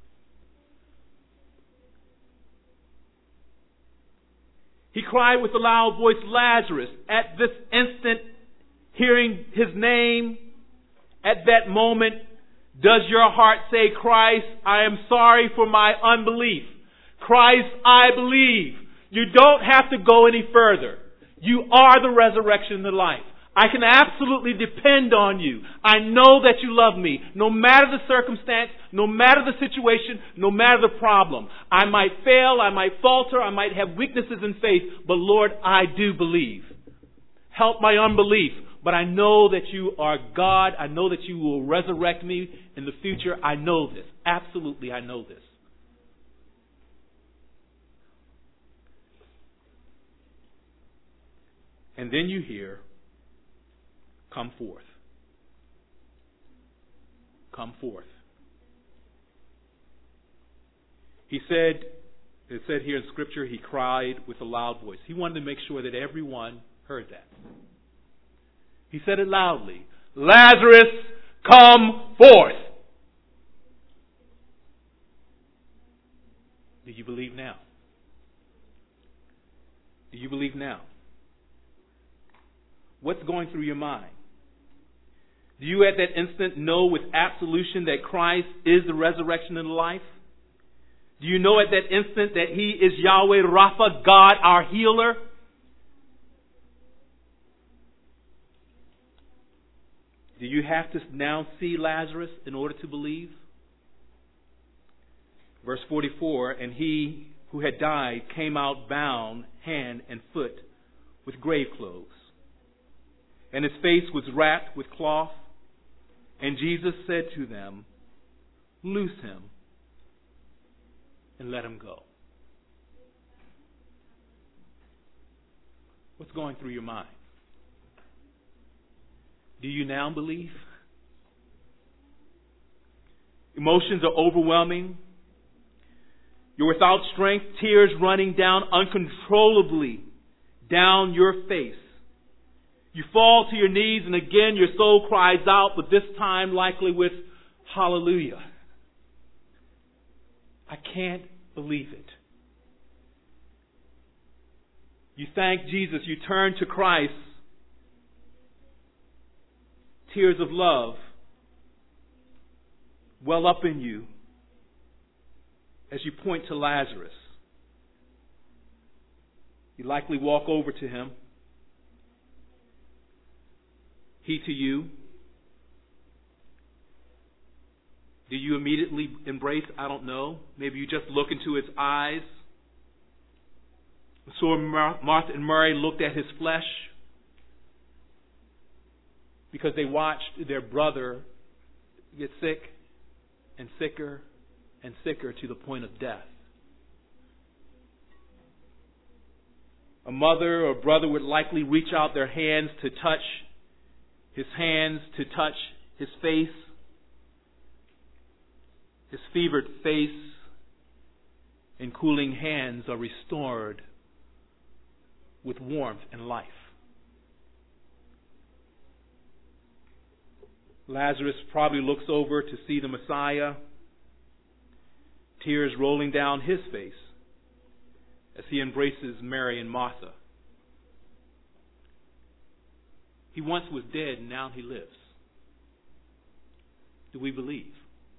He cried with a loud voice, Lazarus. At this instant, hearing his name, at that moment, does your heart say, Christ, I am sorry for my unbelief. Christ, I believe. You don't have to go any further. You are the resurrection and the life. I can absolutely depend on you. I know that you love me. No matter the circumstance, no matter the situation, no matter the problem. I might fail, I might falter, I might have weaknesses in faith, but Lord, I do believe. Help my unbelief. But I know that you are God. I know that you will resurrect me in the future. I know this. Absolutely, I know this. And then you hear, come forth. Come forth. It said here in Scripture, he cried with a loud voice. He wanted to make sure that everyone heard that. He said it loudly. Lazarus, come forth. Do you believe now? Do you believe now? What's going through your mind? Do you at that instant know with absolution that Christ is the resurrection and the life? Do you know at that instant that He is Yahweh Rapha, God our healer? Do you have to now see Lazarus in order to believe? Verse 44, and he who had died came out bound hand and foot with grave clothes, and his face was wrapped with cloth. And Jesus said to them, loose him and let him go. What's going through your mind? Do you now believe? Emotions are overwhelming. You're without strength, tears running down uncontrollably down your face. You fall to your knees and again your soul cries out, but this time likely with hallelujah. I can't believe it. You thank Jesus. You turn to Christ. Tears of love well up in you as you point to Lazarus. You likely walk over to him. He to you. Do you immediately embrace? I don't know. Maybe you just look into his eyes. So Martha and Mary looked at his flesh because they watched their brother get sick and sicker and sicker to the point of death. A mother or brother would likely reach out their hands to touch his hands, to touch his face, his fevered face and cooling hands are restored with warmth and life. Lazarus probably looks over to see the Messiah, tears rolling down his face as he embraces Mary and Martha. He once was dead and now he lives. Do we believe?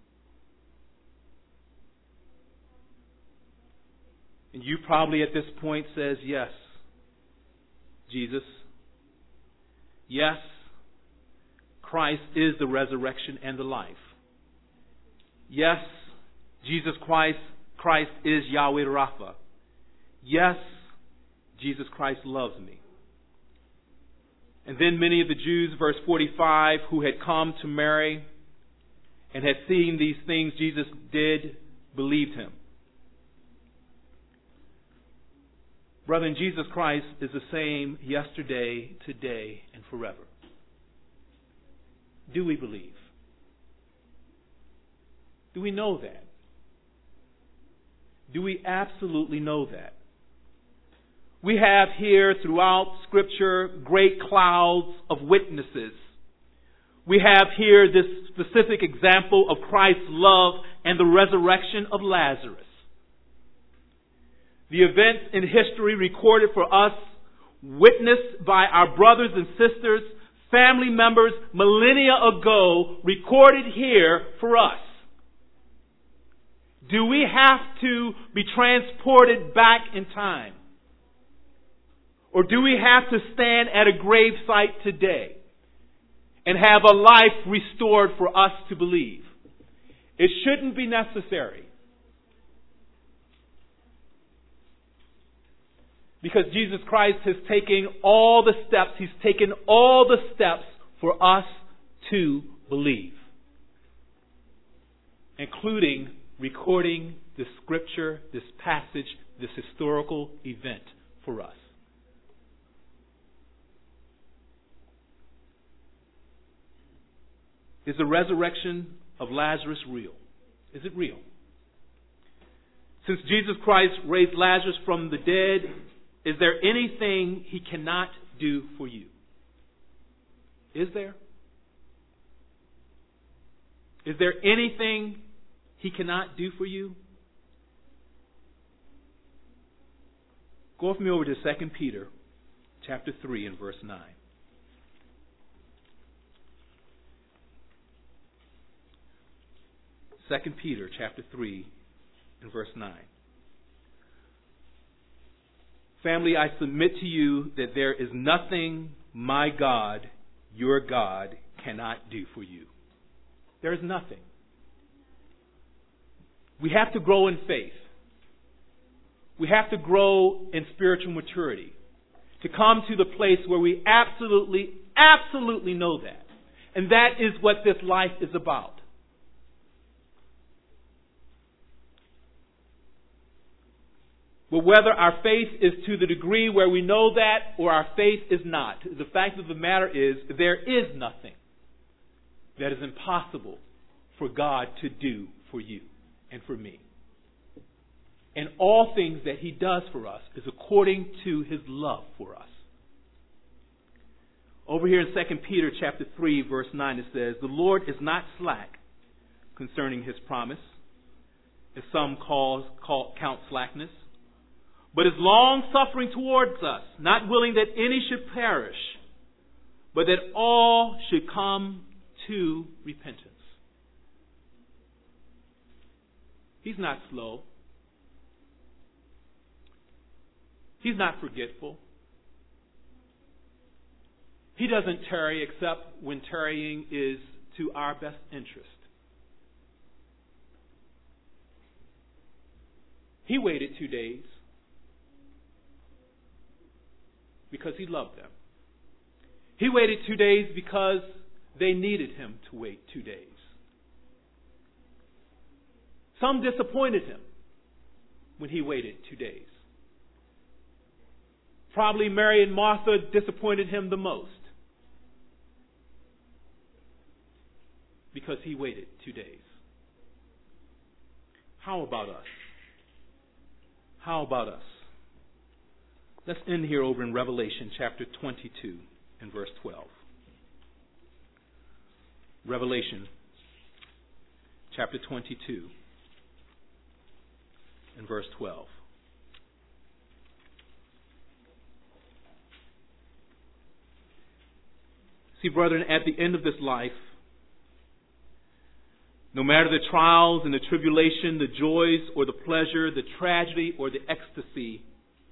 And you probably at this point says, yes, Jesus. Yes, Christ is the resurrection and the life. Yes, Jesus Christ is Yahweh Rapha. Yes, Jesus Christ loves me. And then many of the Jews, verse 45, who had come to Mary and had seen these things Jesus did, believed him. Brethren, Jesus Christ is the same yesterday, today, and forever. Do we believe? Do we know that? Do we absolutely know that? We have here throughout Scripture great clouds of witnesses. We have here this specific example of Christ's love and the resurrection of Lazarus. The events in history recorded for us, witnessed by our brothers and sisters, family members millennia ago, recorded here for us. Do we have to be transported back in time? Or do we have to stand at a grave site today and have a life restored for us to believe? It shouldn't be necessary. Because Jesus Christ has taken all the steps. He's taken all the steps for us to believe. Including recording this scripture, this passage, this historical event for us. Is the resurrection of Lazarus real? Is it real? Since Jesus Christ raised Lazarus from the dead, is there anything He cannot do for you? Is there? Is there anything He cannot do for you? Go with me over to 2 Peter chapter 3 and verse 9. 2 Peter chapter 3 and verse 9. Family, I submit to you that there is nothing my God, your God, cannot do for you. There is nothing. We have to grow in faith. We have to grow in spiritual maturity to come to the place where we absolutely know that. And that is what this life is about. But whether our faith is to the degree where we know that or our faith is not, the fact of the matter is there is nothing that is impossible for God to do for you and for me. And all things that He does for us is according to His love for us. Over here in 2 Peter chapter 3 verse 9 it says, "The Lord is not slack concerning His promise, as some count slackness, but is long-suffering towards us, not willing that any should perish, but that all should come to repentance." He's not slow. He's not forgetful. He doesn't tarry except when tarrying is to our best interest. He waited 2 days because He loved them. He waited 2 days because they needed Him to wait 2 days. Some disappointed Him when He waited 2 days. Probably Mary and Martha disappointed Him the most because He waited 2 days. How about us? How about us? Let's end here over in Revelation chapter 22 and verse 12. Revelation chapter 22 and verse 12. See, brethren, at the end of this life, no matter the trials and the tribulation, the joys or the pleasure, the tragedy or the ecstasy,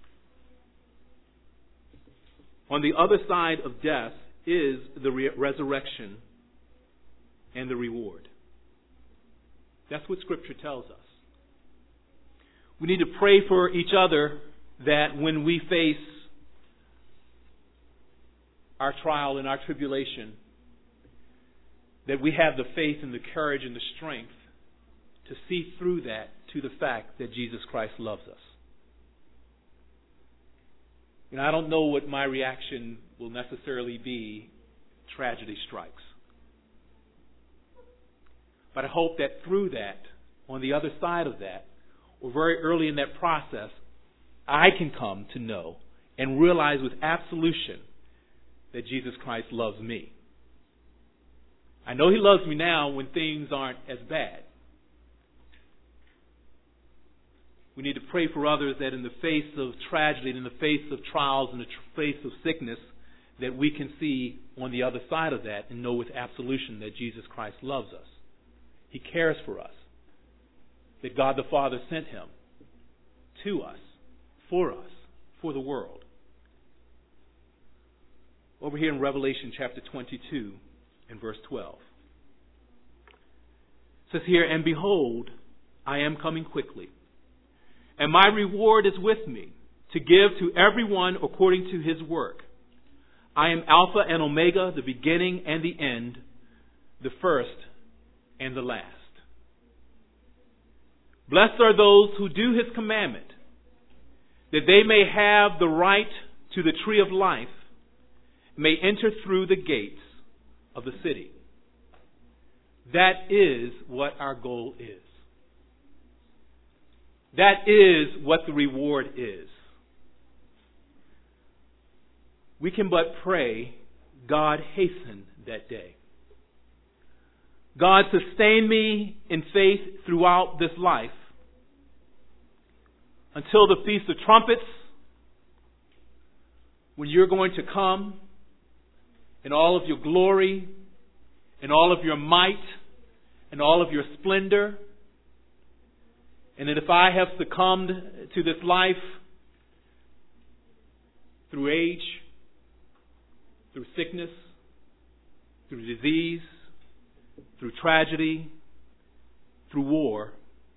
on the other side of death is the resurrection and the reward. That's what Scripture tells us. We need to pray for each other that when we face our trial and our tribulation, that we have the faith and the courage and the strength to see through that to the fact that Jesus Christ loves us. And I don't know what my reaction will necessarily be. Tragedy strikes. But I hope that through that, on the other side of that, or very early in that process, I can come to know and realize with absolution that Jesus Christ loves me. I know He loves me now when things aren't as bad. We need to pray for others that in the face of tragedy, in the face of trials, in the face of sickness, that we can see on the other side of that and know with absolution that Jesus Christ loves us. He cares for us. That God the Father sent Him to us, for the world. Over here in Revelation chapter 22 and verse 12. It says here, "And behold, I am coming quickly, and my reward is with me, to give to everyone according to his work. I am Alpha and Omega, the beginning and the end, the first and the last. Blessed are those who do His commandment, that they may have the right to the tree of life, may enter through the gates of the city." That is what our goal is. That is what the reward is. We can but pray God hasten that day. God sustain me in faith throughout this life until the Feast of Trumpets, when you're going to come in all of your glory, in all of your might, in all of your splendor. And that if I have succumbed to this life through age, through sickness, through disease, through tragedy, through war,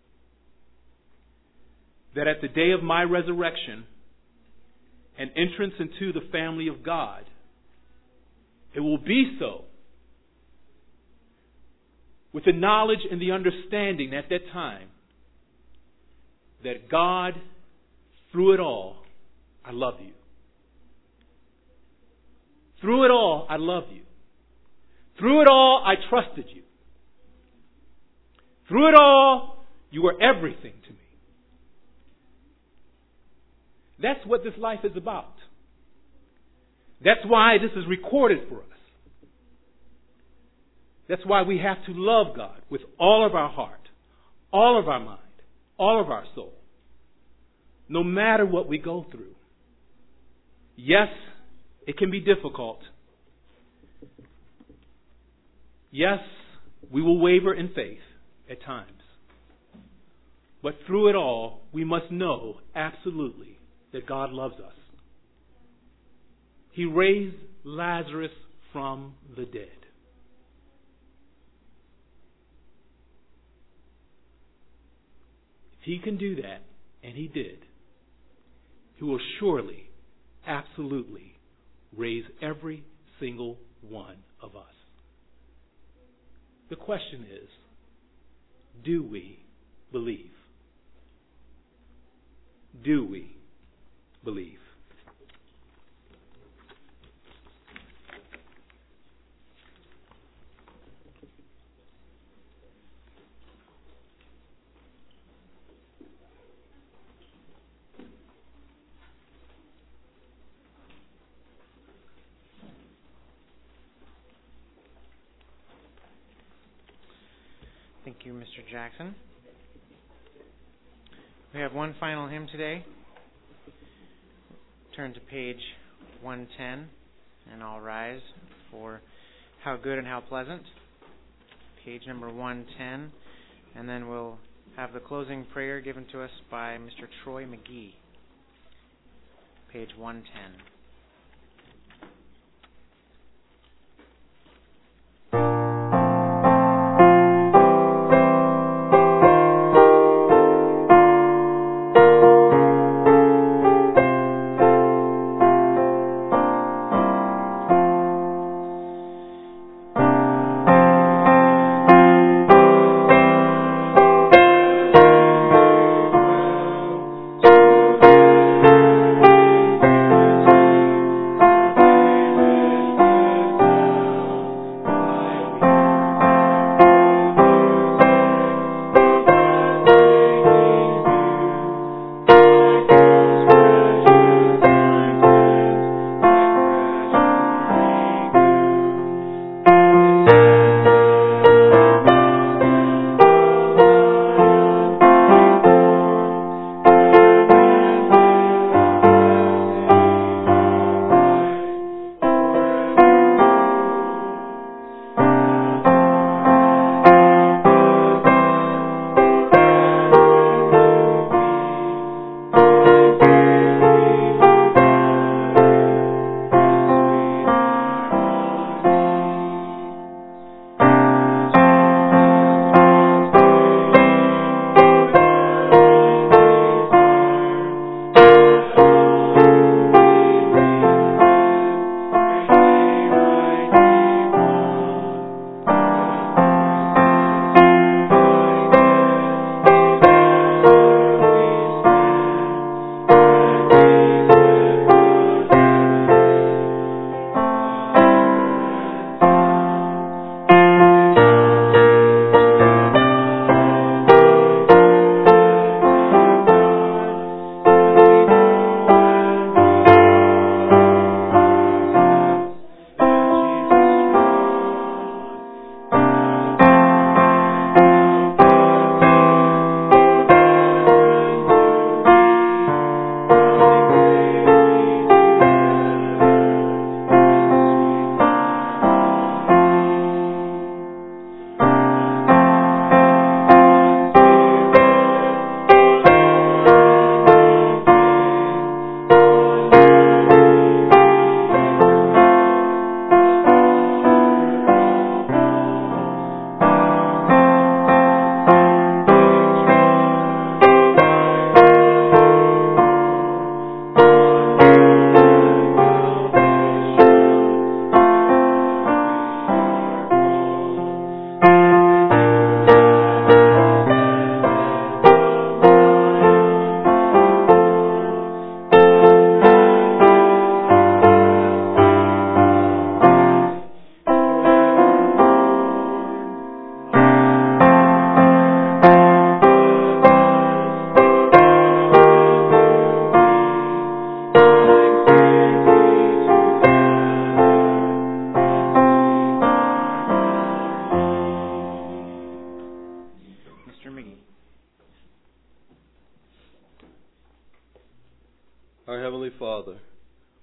that at the day of my resurrection and entrance into the family of God, it will be so, with the knowledge and the understanding at that time that God, through it all, I love you. Through it all, I love you. Through it all, I trusted you. Through it all, you were everything to me. That's what this life is about. That's why this is recorded for us. That's why we have to love God with all of our heart, all of our mind, all of our soul, no matter what we go through. Yes, it can be difficult. Yes, we will waver in faith at times. But through it all, we must know absolutely that God loves us. He raised Lazarus from the dead. If He can do that, and He did, He will surely, absolutely raise every single one of us. The question is, do we believe? Do we believe? Thank you, Mr. Jackson. We have one final hymn today. Turn to page 110, and I'll rise for How Good and How Pleasant. Page number 110, and then we'll have the closing prayer given to us by Mr. Troy McGee. Page 110.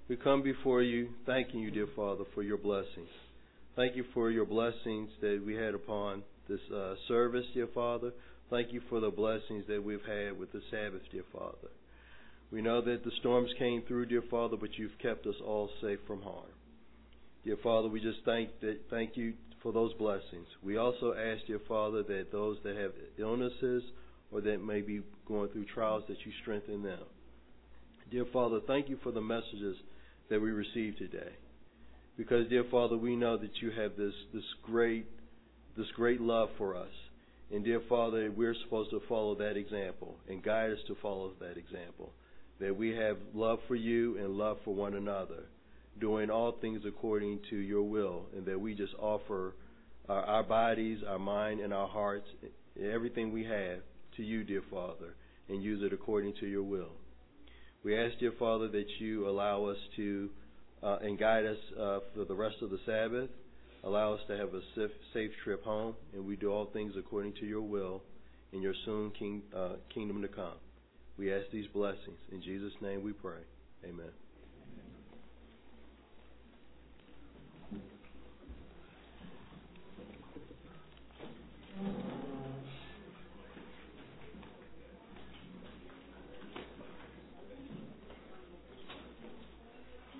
We come before you, thanking you, dear Father, for your blessings. Thank you for your blessings that we had upon this service, dear Father. Thank you for the blessings that we've had with the Sabbath, dear Father. We know that the storms came through, dear Father, but you've kept us all safe from harm. Dear Father, we just thank you for those blessings. We also ask, dear Father, that those that have illnesses or that may be going through trials, that you strengthen them. Dear Father, thank you for the messages that we received today. Because, dear Father, we know that you have this great love for us. And, dear Father, we're supposed to follow that example and guide us to follow that example. That we have love for you and love for one another, doing all things according to your will, and that we just offer our bodies, our mind, and our hearts, everything we have to you, dear Father, and use it according to your will. We ask, dear Father, that you allow us to and guide us for the rest of the Sabbath. Allow us to have a safe trip home, and we do all things according to your will in your soon kingdom to come. We ask these blessings. In Jesus' name we pray. Amen.